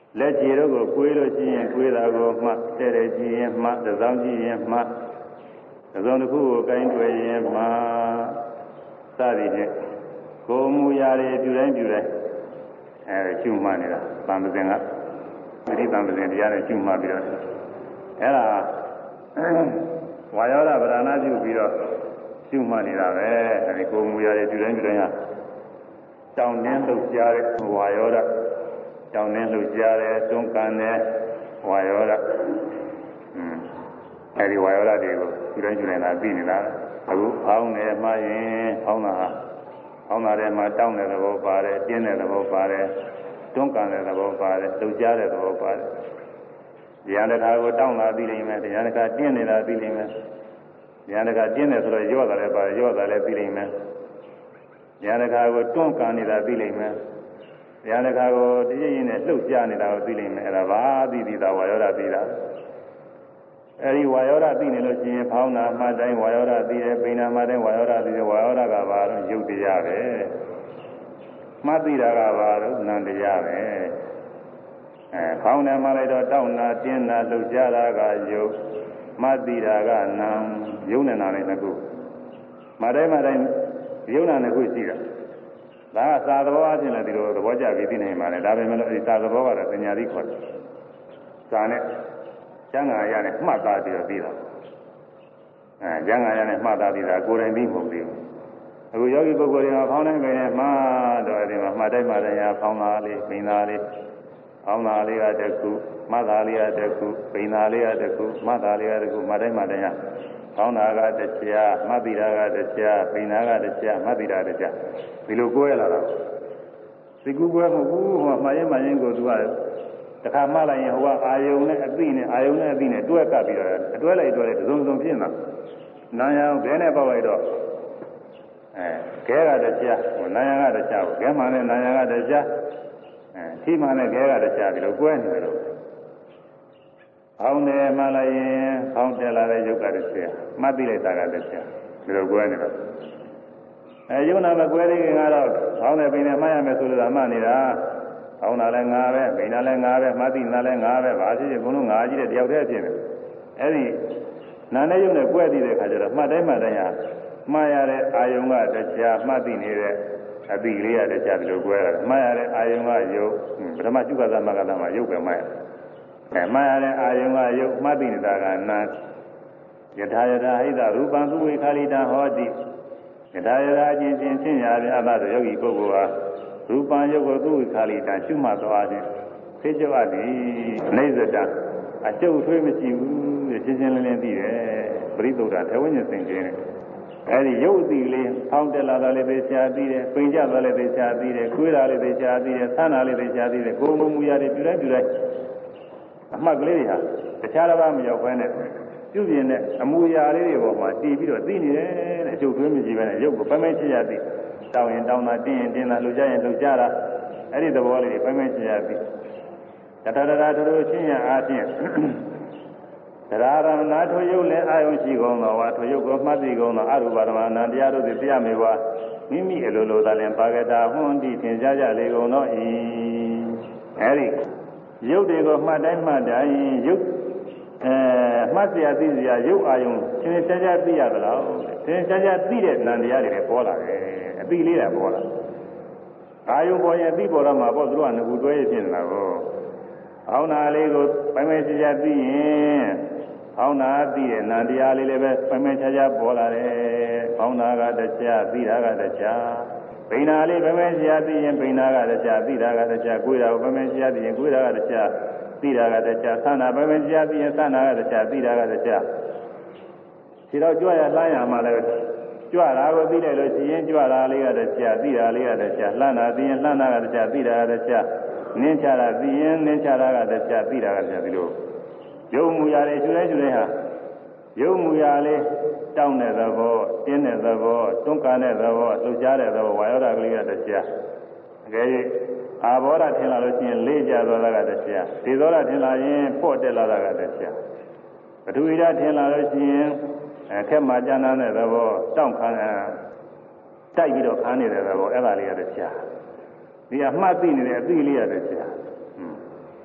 လက်ချေတို့ကိုကွေးလို့ရှိရင်ကွေးတာကိုမှတဲ့တဲ့ကြည့်ရင်မှသစောင်းကြည့်ရင်မှသစောင်းတစ်ခုကိုကိုင်းတွေ့ရင်မှစသည်ဖြင့်ကိုမူရာတွေပြုတိုင်းပြုတိုင်းအဲကျุမှနေတာသံသင်ကသတိသံသင်တရားနဲ့ကျุမှပြီးတော့အဲ့ဒါဝါယောဓဗရဏပြုပြီးတော့ကျุမှနေတာပဲအဲဒီကိုမူရာတွေပြုတိုင်းပြုတိုင်းကတောင်းနှင်းလှုပ်ရှားတဲ့ဝါယောဓတောင်းနှင်းလှုပ်ရှားတဲ့တွန်းကန်တဲ့ဝါယောဓอืมအဲဒီဝါယောဓတွေကိုပြုတိုင်းပြုတိုင်းသာသိနေတာအခုဖောင်းနေမှရင်ဖောင်းတာဟာဖောင်းတာထဲမှာတောင်းတဲ့သဘောပါတယ်တင်းတဲ့သဘောပါတယ်တွန်းကန်တဲ့သဘောပါတယ်လှုပ်ရှားတဲ့သဘောပါတယ်တရားတစ်ခါကိုတောင်းလာပြီးလိမ့်မယ်တရားတစ်ခါတင်းနေတာပြီးလိမ့်မယ်တရားတစ်ခါတင်းတယ်ဆိုတော့ရော့တာလည်းပါတယ်ရော့တာလည်းပြီးလိမ့်မယ်တရားတစ်ခါကိုတွန်းကန်နေတာပြီးလိမ့်မယ်တရားတစ်ခါကိုတည်ရင်းနဲ့လှုပ်ရှားနေတာကိုပြီးလိမ့်မယ်အဲ့ဒါဘာသိသိတာဝါယောဓပြီးတာအဲဒီဝါယောဓသိနေလို့ရှိရင်ဖောင်းတာမှတိုင်းဝါယောဓသိတယ်ပိဏာမှတိုင်းဝါယောဓသိတယ်ဝါယောဓကဘာလို့ယုတ်တရားပဲမှတ်သိတာကဘာလို့နံတရားပဲအဲဖောင်းတယ်မှလိုက်တော့တောက်နာတင်းနာလှုပ်ရှားတာကယုတ်မှတ်သိတာကနံယုတ်နဲ့နာနဲ့တစ်ခုမှတိုင်းမှတိုင်းယုတ်နာနှစ်ခုရှိတာဒါကသာသဘောအချင်းလည်းဒီလိုသဘောကျပြီးသိနိုင်ပါလေဒါပေမဲ့လို့ဒီသာသဘောကတော့ပညာသိခေါ်တယ်သာနဲ့ကျမ်းဂန်ရနဲ့မှတ်သားပြီးတော့ပြီးတာအဲကျမ်းဂန်ရနဲ့မှတ်သားပြီးတာကိုယ်တိုင်ပြီးမဟုတ်သေးဘူးအခုယောဂီပုဂ္ဂိုလ်တွေကဖောင်းတိုင်းပဲမှတော့ဒီမှာမှတ်တိုင်းမှတိုင်းရဖောင်းသားလေးပိန်သားလေးဖောင်းသားလေးကတစ်ခုမှတ်သားလေးကတစ်ခုပိန်သားလေးကတစ်ခုမှတ်သားလေးကတစ်ခုမှတ်တိုင်းမှတိုင်းရဖောင်းတာကတရားမှတ်ပြီးတာကတရားပိန်သားကတရားမှတ်ပြီးတာတရားဒီလိုကိုယ်ရလာတာစိတ်ကူးကွဲမဟုတ်ဘူးဟိုမှာရင်မှရင်ကိုသူကတခါမှလိုက်ရင်ဟိုကအာယုံနဲ့အသိနဲ့အာယုံနဲ့အသိနဲ့တွဲကပ်ပြီးတော့အတွဲလိုက်တွဲလိုက်သုံးစုံဖြစ်နေတာနာယံဘဲနဲ့ပေါက်လိုက်တော့အဲခဲကတရားဟိုနာယံကတရားကိုခဲမှနဲ့နာယံကတရားအဲထိမှနဲ့ခဲကတရားဒီလိုကွဲနေတယ်လို့အောင်းတယ်မှလိုက်ရင်အောင်းတယ်လာတဲ့ယုတ်ကတရားမှတ်ပြီးလိုက်တာကတရားဒီလိုကွဲနေတော့အဲယုံနာမကွဲသေးခင်ကတော့အောင်းတယ်ပင်နဲ့မှတ်ရမယ်ဆိုလို့သာမှတ်နေတာအောင်းတာလည်းငါပဲပိန်တာလည်းငါပဲမှတ်သိတာလည်းငါပဲဘာဖြစ်ဖြစ်ဘုံလုံးငါကြီးတဲ့တယောက်တည်းဖြစ်နေအဲ့ဒီနာနဲ့ယုံနဲ့ကွဲတည်တဲ့ခါကျတော့မှတ်တိုင်းမှတ်တိုင်းဟာမှားရတဲ့အာယုံကတရားမှတ်သိနေတဲ့အတိလေးရတဲ့ကြားပြီးလို့ကွဲတာမှားရတဲ့အာယုံကယုတ်ပထမကျုပ်ကသမကသမယုတ်ပဲမှားရအဲမှားရတဲ့အာယုံကယုတ်မှတ်သိနေတာကနာယထာယထာဟိတရူပံသူဝေခာလိတံဟောတိယထာယထာအချင်းချင်းချင်းရာပြအဘသောယောဂီပုဂ္ဂိုလ်ဟာရူပံယုတ်ကိုသူဝေခာလိတံရှုမှတ်သွားခြင်းသိကြပါသည်အိဇဒံအကျုပ်ထွေးမရှိဘူးချင်းချင်းလင်းလင်းသိတယ်ပရိသုဒ္ဓထေဝဉ္ဇဉ်စင်ခြင်းနဲ့အဲဒီရုပ်အတိလေးဖောင်းတက်လာတာလေးသိချာသိတယ်ပိန်ကြတာလေးသိချာသိတယ်ခွေးတာလေးသိချာသိတယ်ဆန်းတာလေးသိချာသိတယ်ကိုယ်မမူရတွေပြုလိုက်ပြုလိုက်အမှတ်ကလေးတွေဟာတခြားတစ်ပါးမရောက်ဘဲနဲ့ပြုပြင်တဲ့အမူအရာလေးတွေပေါ်မှာတည်ပြီးတော့သိနေတယ်တဲ့အကျုပ်သွင်းမရှိဘဲနဲ့ရုပ်ကိုပိုင်းပိုင်းချရသိတောင်းရင်တောင်းတာတင်းရင်တင်းတာလှုပ်ကြရင်လှုပ်ကြတာအဲ့ဒီသဘောလေးတွေပိုင်းပိုင်းချရသိတတတရာတို့ချင်းရအားဖြင့်တရားရမနာထိုရုပ်လည်းအာယုံရှိကုန်သောဝါထိုရုပ်ကိုမှတ်သိကုန်သောအရူပဓမ္မနာတရားတို့သည်ပြမေဝါမိမိအလိုလိုသာလင်ပါကတာဟွန်းတိသင်ကြားကြလေကုန်သောဤအဲဒီရုပ်တွေကိုမှတ်တိုင်းမှတ်တိုင်းရုပ်အဲမှတ်เสียသိเสียရုပ်အာယုံသင်ကြားကြသိရသလားသင်ကြားကြသိတဲ့နံတရားတွေပေါ်လာတယ်အသိလေးတွေပေါ်လာအာယုံပေါ်ရင်အသိပေါ်တော့မှာပေါ့သူတို့ကငကူတွဲရဖြစ်နေတာကိုအောင်းနာလေးကိုပိုင်ပိုင်ချာချာသိရင်အောင်းနာသိတဲ့နံတရားလေးလည်းပဲပိုင်ပိုင်ချာချာပေါ်လာတယ်။အောင်းနာကတရားသိတာကတရားပိဏာလေးပိုင်ပိုင်ချာသိရင်ပိဏာကတရားသိတာကတရားကိုယ်တာကိုပိုင်ပိုင်ချာသိရင်ကိုယ်တာကတရားသိတာကတရားသနာပိုင်ပိုင်ချာသိရင်သနာကတရားသိတာကတရားဒီတော့ကြွရလှမ်းရမှာလည်းကြွတာကိုသိတယ်လို့ရှိရင်ကြွတာလေးကတရားသိတာလေးကတရားလှမ်းတာသိရင်လှမ်းတာကတရားသိတာကတရားနင်းချတာသိရင်နင်းချတာကတရားသိတာကတရားဒီလိုရုပ်မူရာတွေကျွဲကျွဲဟာရုပ်မူရာလေးတောင်းတဲ့သဘောတင်းတဲ့သဘောတွန်းကန်တဲ့သဘောလှုပ်ရှားတဲ့သဘောဝါယောဓာကလေးကတရားအကယ်၍အာဘောဓထင်လာလို့ရှိရင်လေးကြသွားတာကတရားဒေသောဓထင်လာရင်ပေါ့တက်လာတာကတရားပထဝီဓာထင်လာလို့ရှိရင်အခက်မှကျမ်းတဲ့သဘောတောင့်ခံတိုက်ပြီးတော့ခါနေတဲ့သဘောအဲ့ဒါလေးကတရားဒီအမှတ်သိနေတဲ့အသိလေးရတဲ့တရား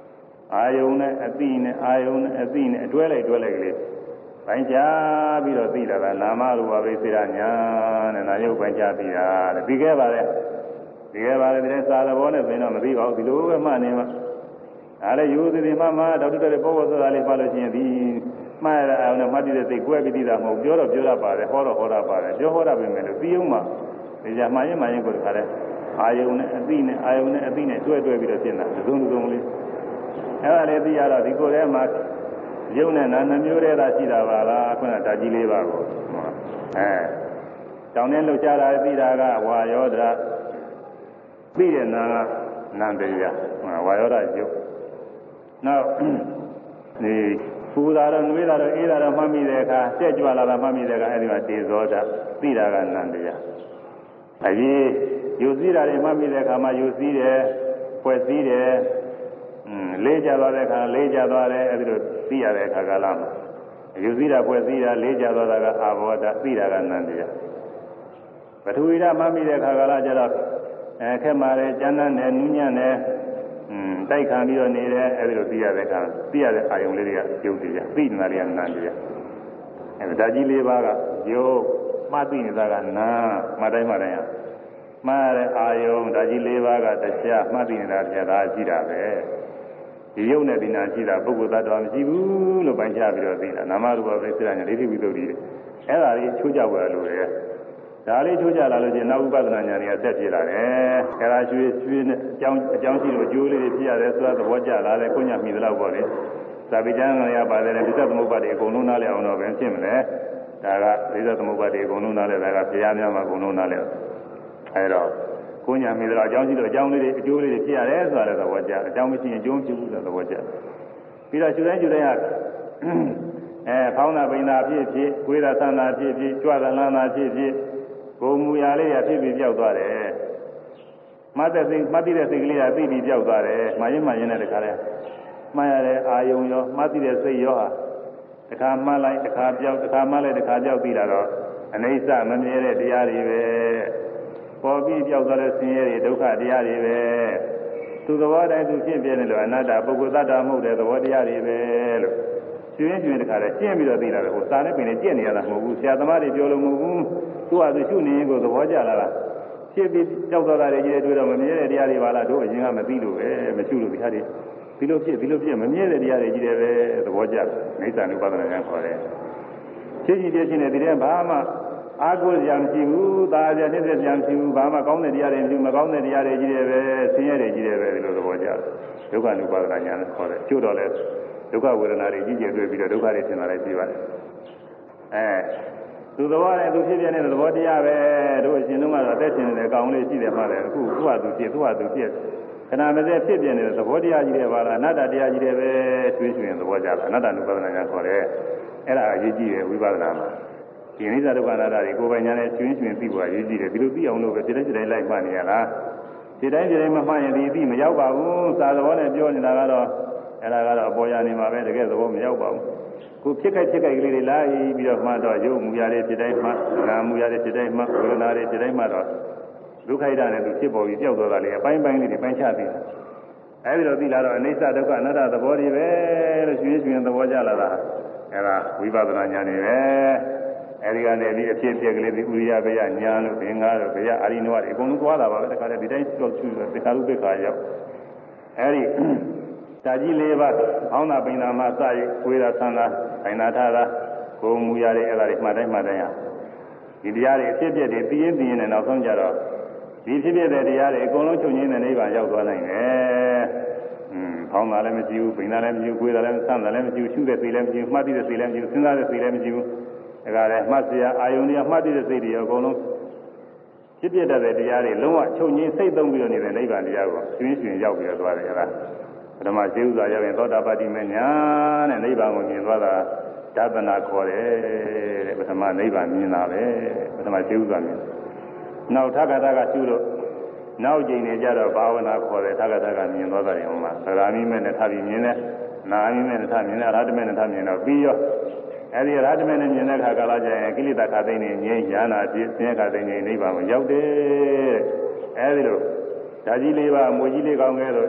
အာယုန်နဲ့အသိနဲ့အာယုန်နဲ့အသိနဲ့အတွဲလိုက်တွဲလိုက်ကလေးပိုင်းခြားပြီးတော့သိတာကနာမရူပပရိစ္ဆေရညာနဲ့နာယုတ်ပိုင်းခြားသိတာတဲ့ပြီးခဲ့ပါလေပြီးခဲ့ပါလေဒီစာသဘောနဲ့ဆိုရင်တော့မသိပါဘူးဒီလိုပဲမှတ်နေမှာဒါလည်းယူသည်ဒီမှမှဒေါက်တာတွေပေါ်ပေါ်ဆိုတာလေးမှတ်လို့ရှိရင်ဒီမှားရအောင်နဲ့မှတ်ပြီးတဲ့စိတ်ကွဲပြီးသိတာမဟုတ်ပြောတော့ပြောရပါတယ်ဟောတော့ဟောတာပါတယ်ပြောဟောတာပဲမယ်လို့ပြီးအောင်မှဒီကြမှားရင်မှရင်ကိုတခါလဲအာယုန်နဲ့အသိနဲ့အာယုန်နဲ့အသိနဲ့တွဲတွဲပြီးတော့ရှင်းတာသုံးသုံးလေးအဲ့ဒါလေးသိရတော့ဒီကိုယ်ထဲမှာရုပ်နဲ့နာနှမျိုးတည်းသာရှိတာပါလားခုနကဓာတ်ကြီးလေးပါကိုအဲတောင်းနဲ့လှုပ်ရှားတာသိတာကဝါယောဓာတ်သိတဲ့နာကနန္တရားဝါယောဓာတ်ရုပ်နောက်ဒီပူတာတော့နှွေးတာတော့အေးတာတော့မှတ်မိတဲ့အခါကြက်ကြွလာတာမှတ်မိတဲ့အခါအဲဒီမှာတေဇောဓာတ်သိတာကနန္တရားအရေးယူစည်းတာတွေမှတ်မိတဲ့အခါမှာယူစည်းတယ်ဖွဲ့စည်းတယ်လေးကြသွားတဲ့အခါလေးကြသွားတယ်အဲဒီလိုသိရတဲ့အခါကလာမှာယူစည်းတာဖွဲ့စည်းတာလေးကြသွားတာကအာဘောဓသိတာကနန္တရားပထဝီဓာတ်မှမိတဲ့အခါကလာကျတော့အဲခက်မာတယ်ကျန်းတဲ့နူးညံ့တယ်တိုက်ခံပြီးတော့နေတယ်အဲဒီလိုသိရတဲ့အခါသိရတဲ့အာယုံလေးတွေကယုတ်တရားသိနေတာတွေကနန္တရားအဲဒါကြီးလေးပါးကယုတ်မှသိနေတာကနာမှတိုင်းမှတိုင်းမှားတဲ့အာယုံဒါကြီးလေးပါးကတရားမှသိနေတာတရားသာရှိတာပဲဒီယုတ်နဲ့ဒီနာရှိတာပုဂ္ဂိုလ်သတ္တဝါမရှိဘူးလို့ပိုင်းခြားပြီးတော့သိတာနာမရူပပဲသိတာညာဒိဋ္ဌိဝိသုဒ္ဓိအဲ့ဒါလေးချိုးကြွယ်လို့လေဒါလေးချိုးကြလာလို့ချင်းနောက်ဥပဒနာညာတွေကဆက်ပြေလာတယ်အဲ့ဒါရွှေရွှေနဲ့အကြောင်းအကြောင်းရှိလို့အကျိုးလေးတွေဖြစ်ရတယ်ဆိုတာသဘောကျလာတယ်ကိုညာမိသလောက်ပေါ့လေသာပိကျမ်းကရပါတယ်ပိဿသမုပ္ပါဒ်တွေအကုန်လုံးနားလည်အောင်တော့ပဲဖြစ်မလဲဒါကပိဿသမုပ္ပါဒ်တွေအကုန်လုံးနားလည်တာကဘုရားများမှာအကုန်လုံးနားလည်အဲ့တော့ကိုညာမိတော့အကြောင်းရှိတော့အကြောင်းလေးတွေအကျိုးလေးတွေဖြစ်ရတယ်ဆိုတာလည်းသဘောကျအကြောင်းမရှိရင်အကျိုးမရှိဘူးဆိုတာသဘောကျပြီးတော့ကျူတိုင်းကျူတိုင်းကအဲဖောင်းတာပိန်တာဖြစ်ဖြစ်ကိုယ်သာသန္တာဖြစ်ဖြစ်ကြွတာလန်းတာဖြစ်ဖြစ်ကိုယ်မူရာလေးရဖြစ်ပြီးပြောက်သွားတယ်မှတ်တဲ့စိတ်မှတ်တဲ့စိတ်ကလေးကသိပြီးပြောက်သွားတယ်မှရင်မှရင်နဲ့တခါလဲမှတ်ရတဲ့အာယုံရောမှတ်တဲ့စိတ်ရောဟာတခါမှတ်လိုက်တခါပြောက်တခါမှတ်လိုက်တခါပြောက်ပြီးလာတော့အနိစ္စမမြဲတဲ့တရားတွေပဲပေါ်ပြီးပြောက်သွားတဲ့ဆင်းရဲတွေဒုက္ခတရားတွေပဲသူသဘောတိုင်းသူဖြစ်ပြနေလို့အနတ္တပုဂ္ဂိုလ်သတ္တမဟုတ်တဲ့သဘောတရားတွေပဲလို့ကျွင်းကျွင်းတခါလဲကျင့်ပြီးတော့သိလာတယ်ဟိုစာနဲ့ပင်နဲ့ကျင့်နေရတာမဟုတ်ဘူးဆရာသမားတွေပြောလို့မဟုတ်ဘူးသူ့ဟာသူရှုနေရင်ကိုသဘောကျလာတာဖြစ်ပြီးကြောက်သွားတာတွေကြီးတွေ့တော့မမြဲတဲ့တရားတွေပါလားတို့အရင်ကမသိလို့ပဲမရှုလို့ဒီဟာတွေဒီလိုဖြစ်ဒီလိုဖြစ်မမြဲတဲ့တရားတွေကြီးတယ်ပဲသဘောကျမိစ္ဆာနုပါဒနာဉာဏ်ခေါ်တယ်ဖြစ်ကြည့်ပြချင်းနဲ့ဒီထဲဘာမှအာကိုကြံမရှိဘူးသာကြတဲ့ကြံမရှိဘူးဘာမှကောင်းတဲ့တရားတွေမရှိဘူးမကောင်းတဲ့တရားတွေကြီးတယ်ပဲဆင်းရဲတွေကြီးတယ်ပဲဒီလိုသဘောကျဒုက္ခနုပါဒနာဉာဏ်ခေါ်တယ်ကျွတ်တော့လဲဒုက္ခဝေဒနာတွေကြီးကျယ်တွေ့ပြီးတော့ဒုက္ခတွေသင်လာလိုက်ပြီးပါတယ်အဲသူသဘောနဲ့သူဖြစ်ပြနေတဲ့သဘောတရားပဲတို့အရှင်တို့ကတော့အသက်ရှင်နေတဲ့အကောင်လေးရှိတယ်မှလည်းအခုသူ့ဟာသူဖြစ်သူ့ဟာသူဖြစ်ခဏမစဲဖြစ်ပြနေတဲ့သဘောတရားကြီးတွေပါလားအနတ္တတရားကြီးတွေပဲကျွေးကျွေးသဘောကျတာအနတ္တနုပါဒနာဉာဏ်ခေါ်တယ်အဲ့ဒါအရေးကြီးတယ်ဝိပဿနာမှာဒီအနိစ္စဒုက္ခအနတ္တတွေကိုယ်ပိုင်ဉာဏ်နဲ့ကျွင်းကျွင်းသိဖို့အရေးကြီးတယ်ဒီလိုသိအောင်လို့ပဲဒီတိုင်းဒီတိုင်းလိုက်မှတ်နေရလားဒီတိုင်းဒီတိုင်းမမှတ်ရင်ဒီအသိမရောက်ပါဘူးသာသဘောနဲ့ပြောနေတာကတော့အဲ့ဒါကတော့အပေါ်ရနေမှာပဲတကယ်သဘောမရောက်ပါဘူးကိုဖြစ်ခိုက်ဖြစ်ခိုက်ကလေးတွေလာပြီးတော့မှတော့ရုပ်မူရတဲ့ဖြစ်တိုင်းမှနာမူရတဲ့ဖြစ်တိုင်းမှဝေဒနာတွေဖြစ်တိုင်းမှတော့ဒုက္ခိတနဲ့သူဖြစ်ပေါ်ပြီးကြောက်သွားတာလေအပိုင်းပိုင်းလေးတွေပိုင်းခြားပြီးအဲဒီတော့သိလာတော့အနိစ္စဒုက္ခအနတ္တသဘောတွေပဲလို့ရှင်ရှင်သဘောကျလာတာအဲ့ဒါဝိပဿနာဉာဏ်တွေပဲအဲဒီကနေဒီအဖြစ်အပျက်ကလေးဒီဥရိယဘေယညာလို့ဘင်္ဂါလို့ဘေယအာရိနဝတွေအကုန်လုံးသွားတာပါပဲတခါတည်းဒီတိုင်းတော့ချူတယ်တခါလို့ပိခါရောက်အဲဒီဓာကြီးလေးပါးအောင်းတာပိန်တာမှာစရဝေဒသံသာအိန္ဒထာသာကိုမူရတဲ့အဲ့ဒါတွေမှတ်တိုင်းမှတ်တိုင်းဟာဒီတရားတွေအဖြစ်အပျက်တွေသိရင်သိရင်လည်းနောက်ဆုံးကြတော့ဒီဖြစ်ဖြစ်တဲ့တရားတွေအကုန်လုံးချုပ်ငြိမ်းတဲ့နိဗ္ဗာန်ရောက်သွားနိုင်တယ်။อืมဖောင်းတာလည်းမရှိဘူးပိန်တာလည်းမရှိဘူးကိုယ်တာလည်းဆန်းတာလည်းမရှိဘူးရှုတဲ့စိတ်လည်းမရှိဘူးမှတ်တဲ့စိတ်လည်းမရှိဘူးစဉ်းစားတဲ့စိတ်လည်းမရှိဘူးဒါကြတဲ့မှတ်စရာအာယုန်တွေမှတ်တဲ့စိတ်တွေအကုန်လုံးဖြစ်ဖြစ်တဲ့တရားတွေလုံးဝချုပ်ငြိမ်းစိတ်သုံးပြီးတော့နေတဲ့နိဗ္ဗာန်တရားကိုကျွင်းကျွင်းရောက်ပြီးတော့သွားတယ်အဲ့ဒါပထမဇေဥစွာရောက်ရင်သောတာပတ္တိမညာနဲ့နိဗ္ဗာန်ကိုမြင်သွားတာဓာတနာခေါ်တယ်တဲ့ပထမနိဗ္ဗာန်မြင်တာပဲပထမဇေဥစွာမြင်နောက်ထက္ကတာကရှုလို့နောက်ကျင်နေကြတော့ဘာဝနာခေါ်တယ်ထက္ကတာကမြင်သွားတယ်ဟိုမှာသရမိမဲ့နဲ့ထပ်ပြီးမြင်တယ်နာမိမဲ့နဲ့ထပ်မြင်တယ်အရဟတမဲ့နဲ့ထပ်မြင်တော့ပြီးရောအဲဒီအရဟတမဲ့နဲ့မြင်တဲ့အခါကလာကျရင်ကိလေသာခါသိနေငြိမ်းရဟနာဖြစ်ဆင်းရဲခါသိနေနိဗ္ဗာန်ကိုရောက်တယ်တဲ့အဲဒီလိုဓာကြီးလေးပါမွေကြီးလေးကောင်းခဲ့လို့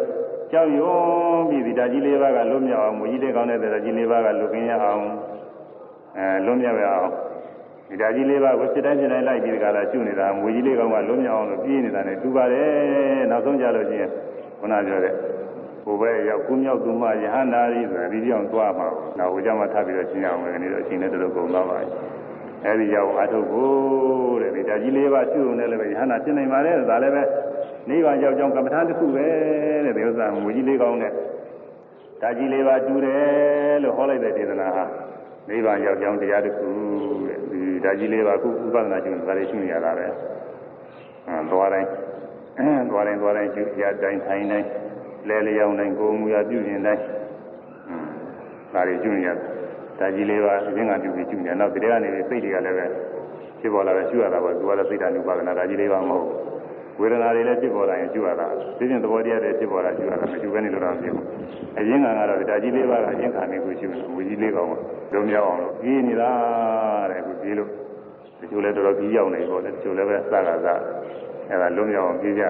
ကြောက်ရွံ့ပြီးဒီဓာတ်ကြီးလေးပါးကလွတ်မြောက်အောင်မူကြီးလေးကောင်းတဲ့ဓာတ်ကြီးလေးပါးကလွတ်ကင်းရအောင်အဲလွတ်မြောက်ရအောင်ဒီဓာတ်ကြီးလေးပါးကိုစစ်တိုင်းစစ်တိုင်းလိုက်ပြီးဒီကလာရှုနေတာမူကြီးလေးကောင်းကလွတ်မြောက်အောင်လို့ပြေးနေတာနဲ့တူပါတယ်နောက်ဆုံးကြလို့ချင်းခုနပြောတဲ့ဘုဘဲရောက်ကုမြောက်သူမှယဟန္တာရီဆိုဒီကြောင်သွားမှာနောက်ဟိုကြောင့်မှထပ်ပြီးတော့ရှင်းရအောင်မယ်နေတော့အချိန်နဲ့တော်တော်ကုန်သွားပါပြီအဲဒီရောက်အထုတ်ဖို့တဲ့ဒီဓာတ်ကြီးလေးပါးရှုုံနဲ့လည်းပဲယဟန္တာဖြစ်နိုင်ပါတယ်ဒါလည်းပဲနိဗ္ဗာန်ရောက်ကြောင်းကမ္မထာတစ်ခုပဲတဲ့ဒီဥစ္စာမူကြီးလေးကောင်းတဲ့ဓာတ်ကြီးလေးပါတူတယ်လို့ဟောလိုက်တဲ့ဒေသနာဟာနိဗ္ဗာန်ရောက်ကြောင်းတရားတစ်ခုတဲ့ဒီဓာတ်ကြီးလေးပါခုဥပဒနာကျုံဒါလေးရှုနေရတာပဲအဲသွားတိုင်းသွားတိုင်းသွားတိုင်းကျုရတိုင်းထိုင်တိုင်းလဲလျောင်းတိုင်းကိုယ်မူရပြုရင်တိုင်းဒါလေးကျုနေရဓာတ်ကြီးလေးပါအရင်ကပြုပြီးကျုနေနောက်တရားကနေစိတ်တွေကလည်းပဲဖြစ်ပေါ်လာတယ်ရှုရတာပေါ့သူကလည်းစိတ်ဓာတ်ဥပဒနာဓာတ်ကြီးလေးပါမဟုတ်ဝေဒနာတွေလည်းဖြစ်ပေါ်လာရင်ကျူရတာသိချင်းသဘောတရားတွေဖြစ်ပေါ်လာကျူရတာမကျူဘဲနေလို့တော့မဖြစ်ဘူးအရင်ကတော့ဓာတ်ကြီးလေးပါကအရင်ခါနေကိုရှုနေဝီကြီးလေးကောင်လုံးမြောက်အောင်လို့ကြီးနေတာတဲ့အခုကြီးလို့တချို့လည်းတော်တော်ကြီးရောက်နေပေါ့လေတချို့လည်းပဲစကားစအဲ့ဒါလုံးမြောက်အောင်ကြီးကြ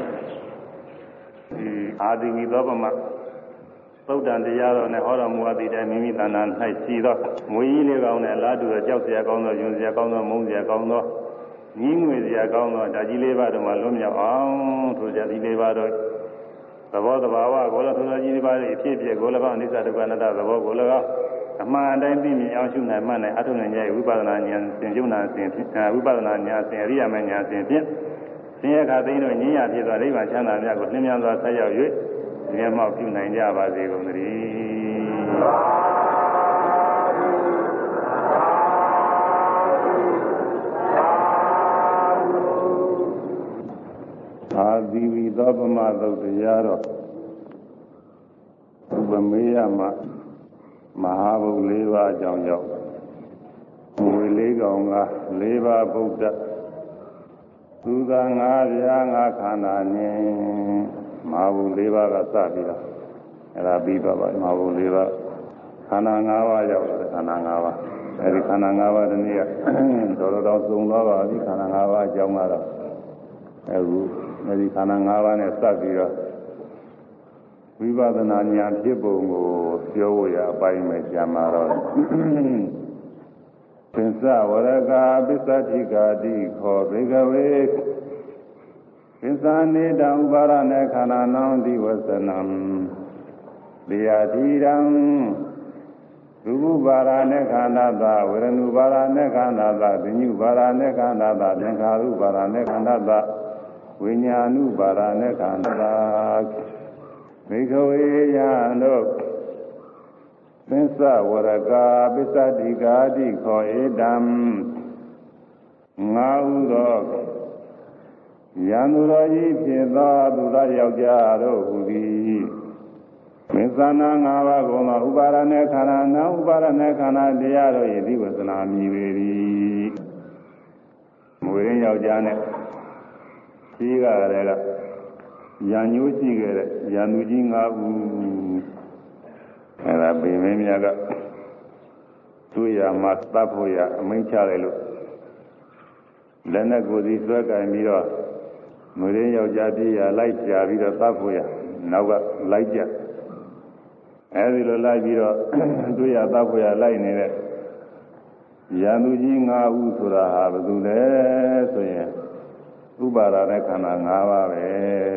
ဒီအာဒီမီသောပမသုတ်တန်တရားတော်နဲ့ဟောတော်မူအပ်တဲ့မိမိတဏ္ဍာ၌ရှိသောမွေကြီးလေးကောင်နဲ့လာတူတော့ကြောက်เสียကောင်းသောယွန်းเสียကောင်းသောမုန်းเสียကောင်းသောညီးငွေစရာကောင်းသောဓာကြီးလေးပါးတို့မှာလွတ်မြောက်အောင်ထိုဓာကြီးလေးပါးတို့သဘောတဘာဝကိုလည်းထိုဓာကြီးလေးပါးတွေအဖြစ်ဖြစ်ကိုလည်းကောင်းအနိစ္စဒုက္ခအနတ္တသဘောကိုလည်းကောင်းအမှန်အတိုင်းသိမြင်အောင်ရှုနိုင်မှနိုင်အထုံနိုင်ရဲ့ဝိပဿနာဉာဏ်သင်ယုံနာသင်ဝိပဿနာဉာဏ်သင်အရိယာမဉာဏ်သင်ဖြင့်သင်ရခသိတို့ဉာဏ်ရဖြစ်သောနိဗ္ဗာန်ချမ်းသာများကိုလင်းမြန်စွာဆက်ရောက်၍ဉာဏ်မောက်ပြုနိုင်ကြပါစေကုန်သတည်းအာသီဝီသောပမသုတ်တရားတော်ဥပမေယမမဟာဘုတ်၄ပါးအကြောင်းရောက်ဝေလေးကောင်က၄ပါးဗုဒ္ဓသူသာငါးပြားငါးခန္ဓာနဲ့မဟာဘုတ်၄ပါးကစပြီးတော့အဲ့ဒါပြီးတော့ပါမဟာဘုတ်၄ပါးခန္ဓာ၅ပါးရောက်တယ်ခန္ဓာ၅ပါးအဲဒီခန္ဓာ၅ပါးတနည်းကတော်တော်စုံသွားပါပြီခန္ဓာ၅ပါးအကြောင်းကတော့အခုအဲဒီခန္ဓာ၅ပါးနဲ့စပ်ပြီးတော့ဝိပဿနာဉာဏ်ဖြစ်ပုံကိုပြောဖို့ရအပိုင်းပဲကြာမှာတော့သင်္စဝရကပစ္စတိကာတိခောဘေကဝေသင်္စာနေတံဥပါရณေခန္ဓာနံဒီဝသနံတေယတိရံရူပပါရณေခန္ဓာသာဝေရဏုပါရณေခန္ဓာသာဒိညုပါရณေခန္ဓာသာသင်္ခါရုပါရณေခန္ဓာသာဝိညာဏုပါရณေခန္ဓာမိခဝေယံတို့သင်္စဝရကပစ္စတိကာတိခောဧတံငါဟုသောယံသူတော်ကြီးဖြစ်သောသူသားယောက်ျားတို့ဟူသည်မစ္ဆနာ၅ပါးကုန်သောဥပါရณေခန္ဓာနာဥပါရณေခန္ဓာတရားတို့၏ဒီဝသနာမြည်ပေသည်မွေရင်းယောက်ျားနဲ့ရှိကြတဲ့ကရံညိုးရှိခဲ့တဲ့ရံသူကြီး၅ဦးအဲဒါဗိမင်းများကသူ့ရမှာသတ်ဖို့ရအမိန့်ချလိုက်လို့လက်နဲ့ကိုယ်စီဆွဲကင်ပြီးတော့မွေရင်းယောက်ျားပြေးရလိုက်ကြပြီးတော့သတ်ဖို့ရနောက်ကလိုက်ကြအဲဒီလိုလိုက်ပြီးတော့သူ့ရသတ်ဖို့ရလိုက်နေတဲ့ရံသူကြီး၅ဦးဆိုတာဟာဘယ်သူလဲဆိုရင်ဥပါဒณะခန္ဓာ၅ပါးပဲ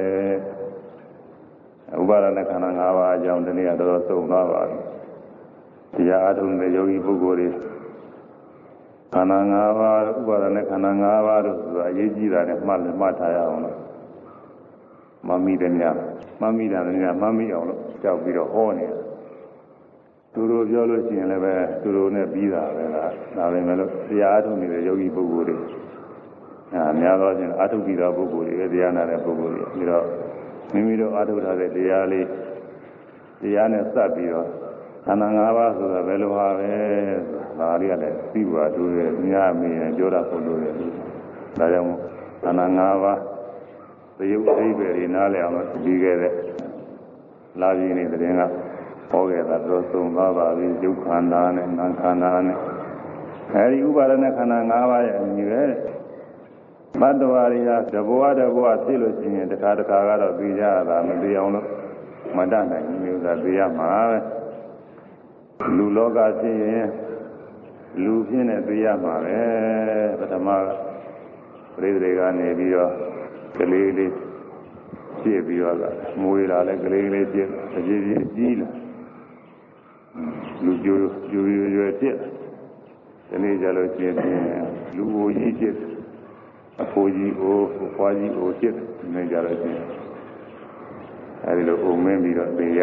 ဥပါဒณะခန္ဓာ၅ပါးအကြောင်းဒီနေ့ကတော့သုံးသွားပါပြီတရားအထုံးတဲ့ယောဂီပုဂ္ဂိုလ်တွေခန္ဓာ၅ပါးဥပါဒณะခန္ဓာ၅ပါးတို့ဆိုတာအရေးကြီးတာနဲ့မှတ်လည်းမှတ်ထားရအောင်လို့မမိတယ်များမမိတာလည်းများမမိအောင်လို့ကြောက်ပြီးတော့ဟောနေတာသူတို့ပြောလို့ရှိရင်လည်းပဲသူတို့နဲ့ပြီးတာပဲလားဒါပဲမလို့တရားအထုံးနေတဲ့ယောဂီပုဂ္ဂိုလ်တွေအဲများသောဖြင့်အာထုပြီးသောပုဂ္ဂိုလ်တွေတရားနာတဲ့ပုဂ္ဂိုလ်တွေပြီးတော့မိမိတို့အာထုထားတဲ့တရားလေးတရားနဲ့စပ်ပြီးတော့ခန္ဓာ၅ပါးဆိုတာဘယ်လိုဟာပဲဒါလေးကလည်းသိပါတို့ရဲ့မြတ်မင်းရဲ့ပြောတာပုံလို့လေဒါကြောင့်ခန္ဓာ၅ပါးသယုတ်အိဗယ်တွေနားလည်အောင်လို့ပြီးခဲ့တဲ့လာပြီးနေတဲ့ရင်ကဟောခဲ့တာတော့သုံးသွားပါပြီယုတ်ခန္ဓာနဲ့နာမ်ခန္ဓာနဲ့အဲဒီဥပါဒณะခန္ဓာ၅ပါးရဲ့အညီပဲမတ္တဝါရီဟာတဘောတဘောဖြစ်လို့ရှိရင်တခါတခါကတော့သိကြရတာမသိအောင်လို့မတတ်နိုင်ဘူးမျိုးသာသိရမှာပဲလူလောကဖြစ်ရင်လူဖြစ်နေသိရမှာပဲပထမပရိသေကနေပြီးတော့ကလေးလေးဖြစ်ပြီးတော့မွေးလာလဲကလေးလေးဖြစ်အကြီးကြီးကြီးလာလူကြိုးကြိုးရွယ်ရွယ်ဖြစ်ဒီနေ့ကြလို့ချင်းလူအိုကြီးဖြစ်အဖိုးကြီးအိုးဖွားကြီးအိုးဖြစ်ဒီနေ့ကြလို့ချင်းအဲဒီလိုအုံမင်းပြီးတော့သိရ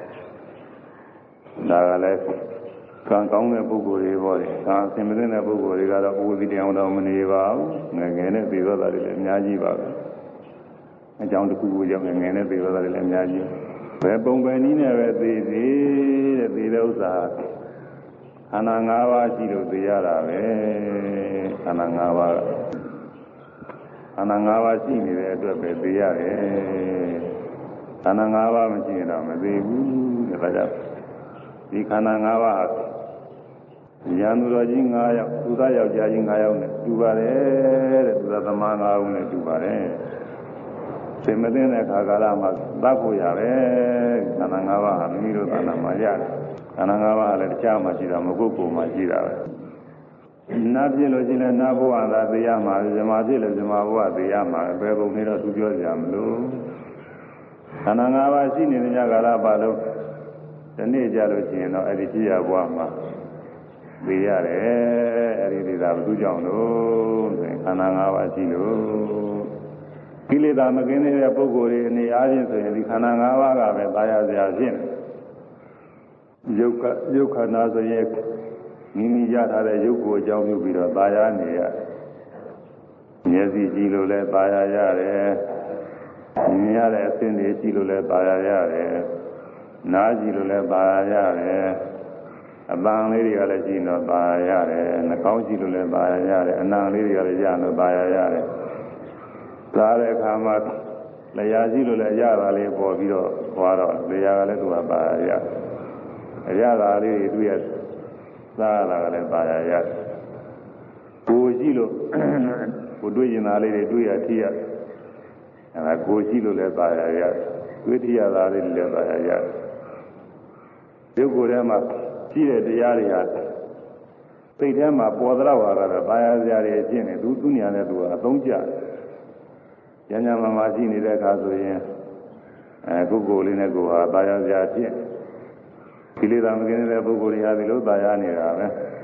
ဒါကလည်းကံကောင်းတဲ့ပုဂ္ဂိုလ်တွေပေါ့လေ။ဒါအဆင်မသင့်တဲ့ပုဂ္ဂိုလ်တွေကတော့အိုးစီတောင်တော့မနေပါဘူး။ငယ်ငယ်နဲ့သိသောတာတွေလည်းအများကြီးပါပဲ။အကြောင်းတစ်ခုခုကြောင့်ငယ်ငယ်နဲ့သိသောတာတွေလည်းအများကြီး။ဘယ်ပုံပဲနည်းနဲ့ပဲသိသိတဲ့သိတဲ့ဥစ္စာခန္ဓာ၅ပါးရှိလို့သိရတာပဲ။ခန္ဓာ၅ပါးခန္ဓာ၅ပါးရှိနေတဲ့အတွက်ပဲသိရတယ်။ခန္ဓာ၅ပါးမရှိရင်တော့မသိဘူးတဲ့ဒါကြောင့်ဒီခန္ဓာ၅ပါးဉာဏ်သူတော်ကြီး၅ယောက်သူသားယောက်ျားကြီး၅ယောက်နဲ့တူပါတယ်တဲ့သူသားသမား၅ဦးနဲ့တူပါတယ်သင်မသိတဲ့ခါကာလမှာသတ်ဖို့ရပဲခန္ဓာ၅ပါးဟာမိမိတို့ခန္ဓာမှာရတယ်ခန္ဓာ၅ပါးလည်းတခြားမှာရှိတာမဟုတ်ကိုယ်မှာရှိတာပဲနာဖြစ်လို့ရှိရင်နာဘဝသာသိရမှာဇမာဖြစ်လို့ဇမာဘဝသိရမှာဘယ်ပုံနဲ့တော့သူပြောကြမလို့ခန္ဓာ၅ပါးရှိနေတဲ့ညကာလပါလို့ဒီနေ့ကြလို့ရှိရင်တော့အဲ့ဒီဖြစ်ရဘဝမှာသိရတယ်အဲ့ဒီဒေတာဘုသူကြောင့်လို့ဆိုရင်ခန္ဓာ၅ပါးရှိလို့ကိလေသာမကင်းတဲ့ပုဂ္ဂိုလ်တွေအနေအားဖြင့်ဆိုရင်ဒီခန္ဓာ၅ပါးကပဲသာယာစရာဖြစ်တယ်ရုပ်ကရုပ်ခန္ဓာဆိုရင်မိမိရထားတဲ့ရုပ်ကိုအကြောင်းပြုပြီးတော့သာယာနေရမျက်စိကြည့်လို့လည်းသာယာရတယ်မြင်ရတဲ့အသင်းတွေကြည့်လို့လည်းသာယာရတယ်နားကြည့်လို့လည်းသာယာရတယ်အပန်းလေးတွေကလည်းကြည့်တော့သာယာရတယ်နှာခေါင်းကြည့်လို့လည်းသာယာရတယ်အနံလေးတွေကလည်းရလို့သာယာရတယ်စားတဲ့အခါမှာလျှာကြည့်လို့လည်းရတာလေးပေါ်ပြီးတော့သွားတော့လျှာကလည်းသူကသာယာရအရသာလေးတွေတွေ့ရစားတာကလည်းသာယာရကိုကြည့်လို့ကိုတွေ့ရင်သားလေးတွေတွေ့ရထိရအဲဒါကိုကြည့်လို့လည်းသာယာရတွေ့ထိရတာလေးတွေလည်းသာယာရရုပ်ကိုယ်ထဲမှာရှိတဲ့တရားတွေဟာစိတ်ထဲမှာပေါ်တော့တာကတော့ဘာယာစရာတွေအကျင့်နေသူသူညာနဲ့သူကအသုံးကျတယ်။ဉာဏ်ဉာဏ်မှမှရှိနေတဲ့အခါဆိုရင်အဲကိုယ်ကိုယ်လေးနဲ့ကိုယ်ဟာဘာယာစရာဖြစ်ကိလေသာမကင်းတဲ့ပုဂ္ဂိုလ်တွေဟာဒီလိုသာယာနေတာပဲ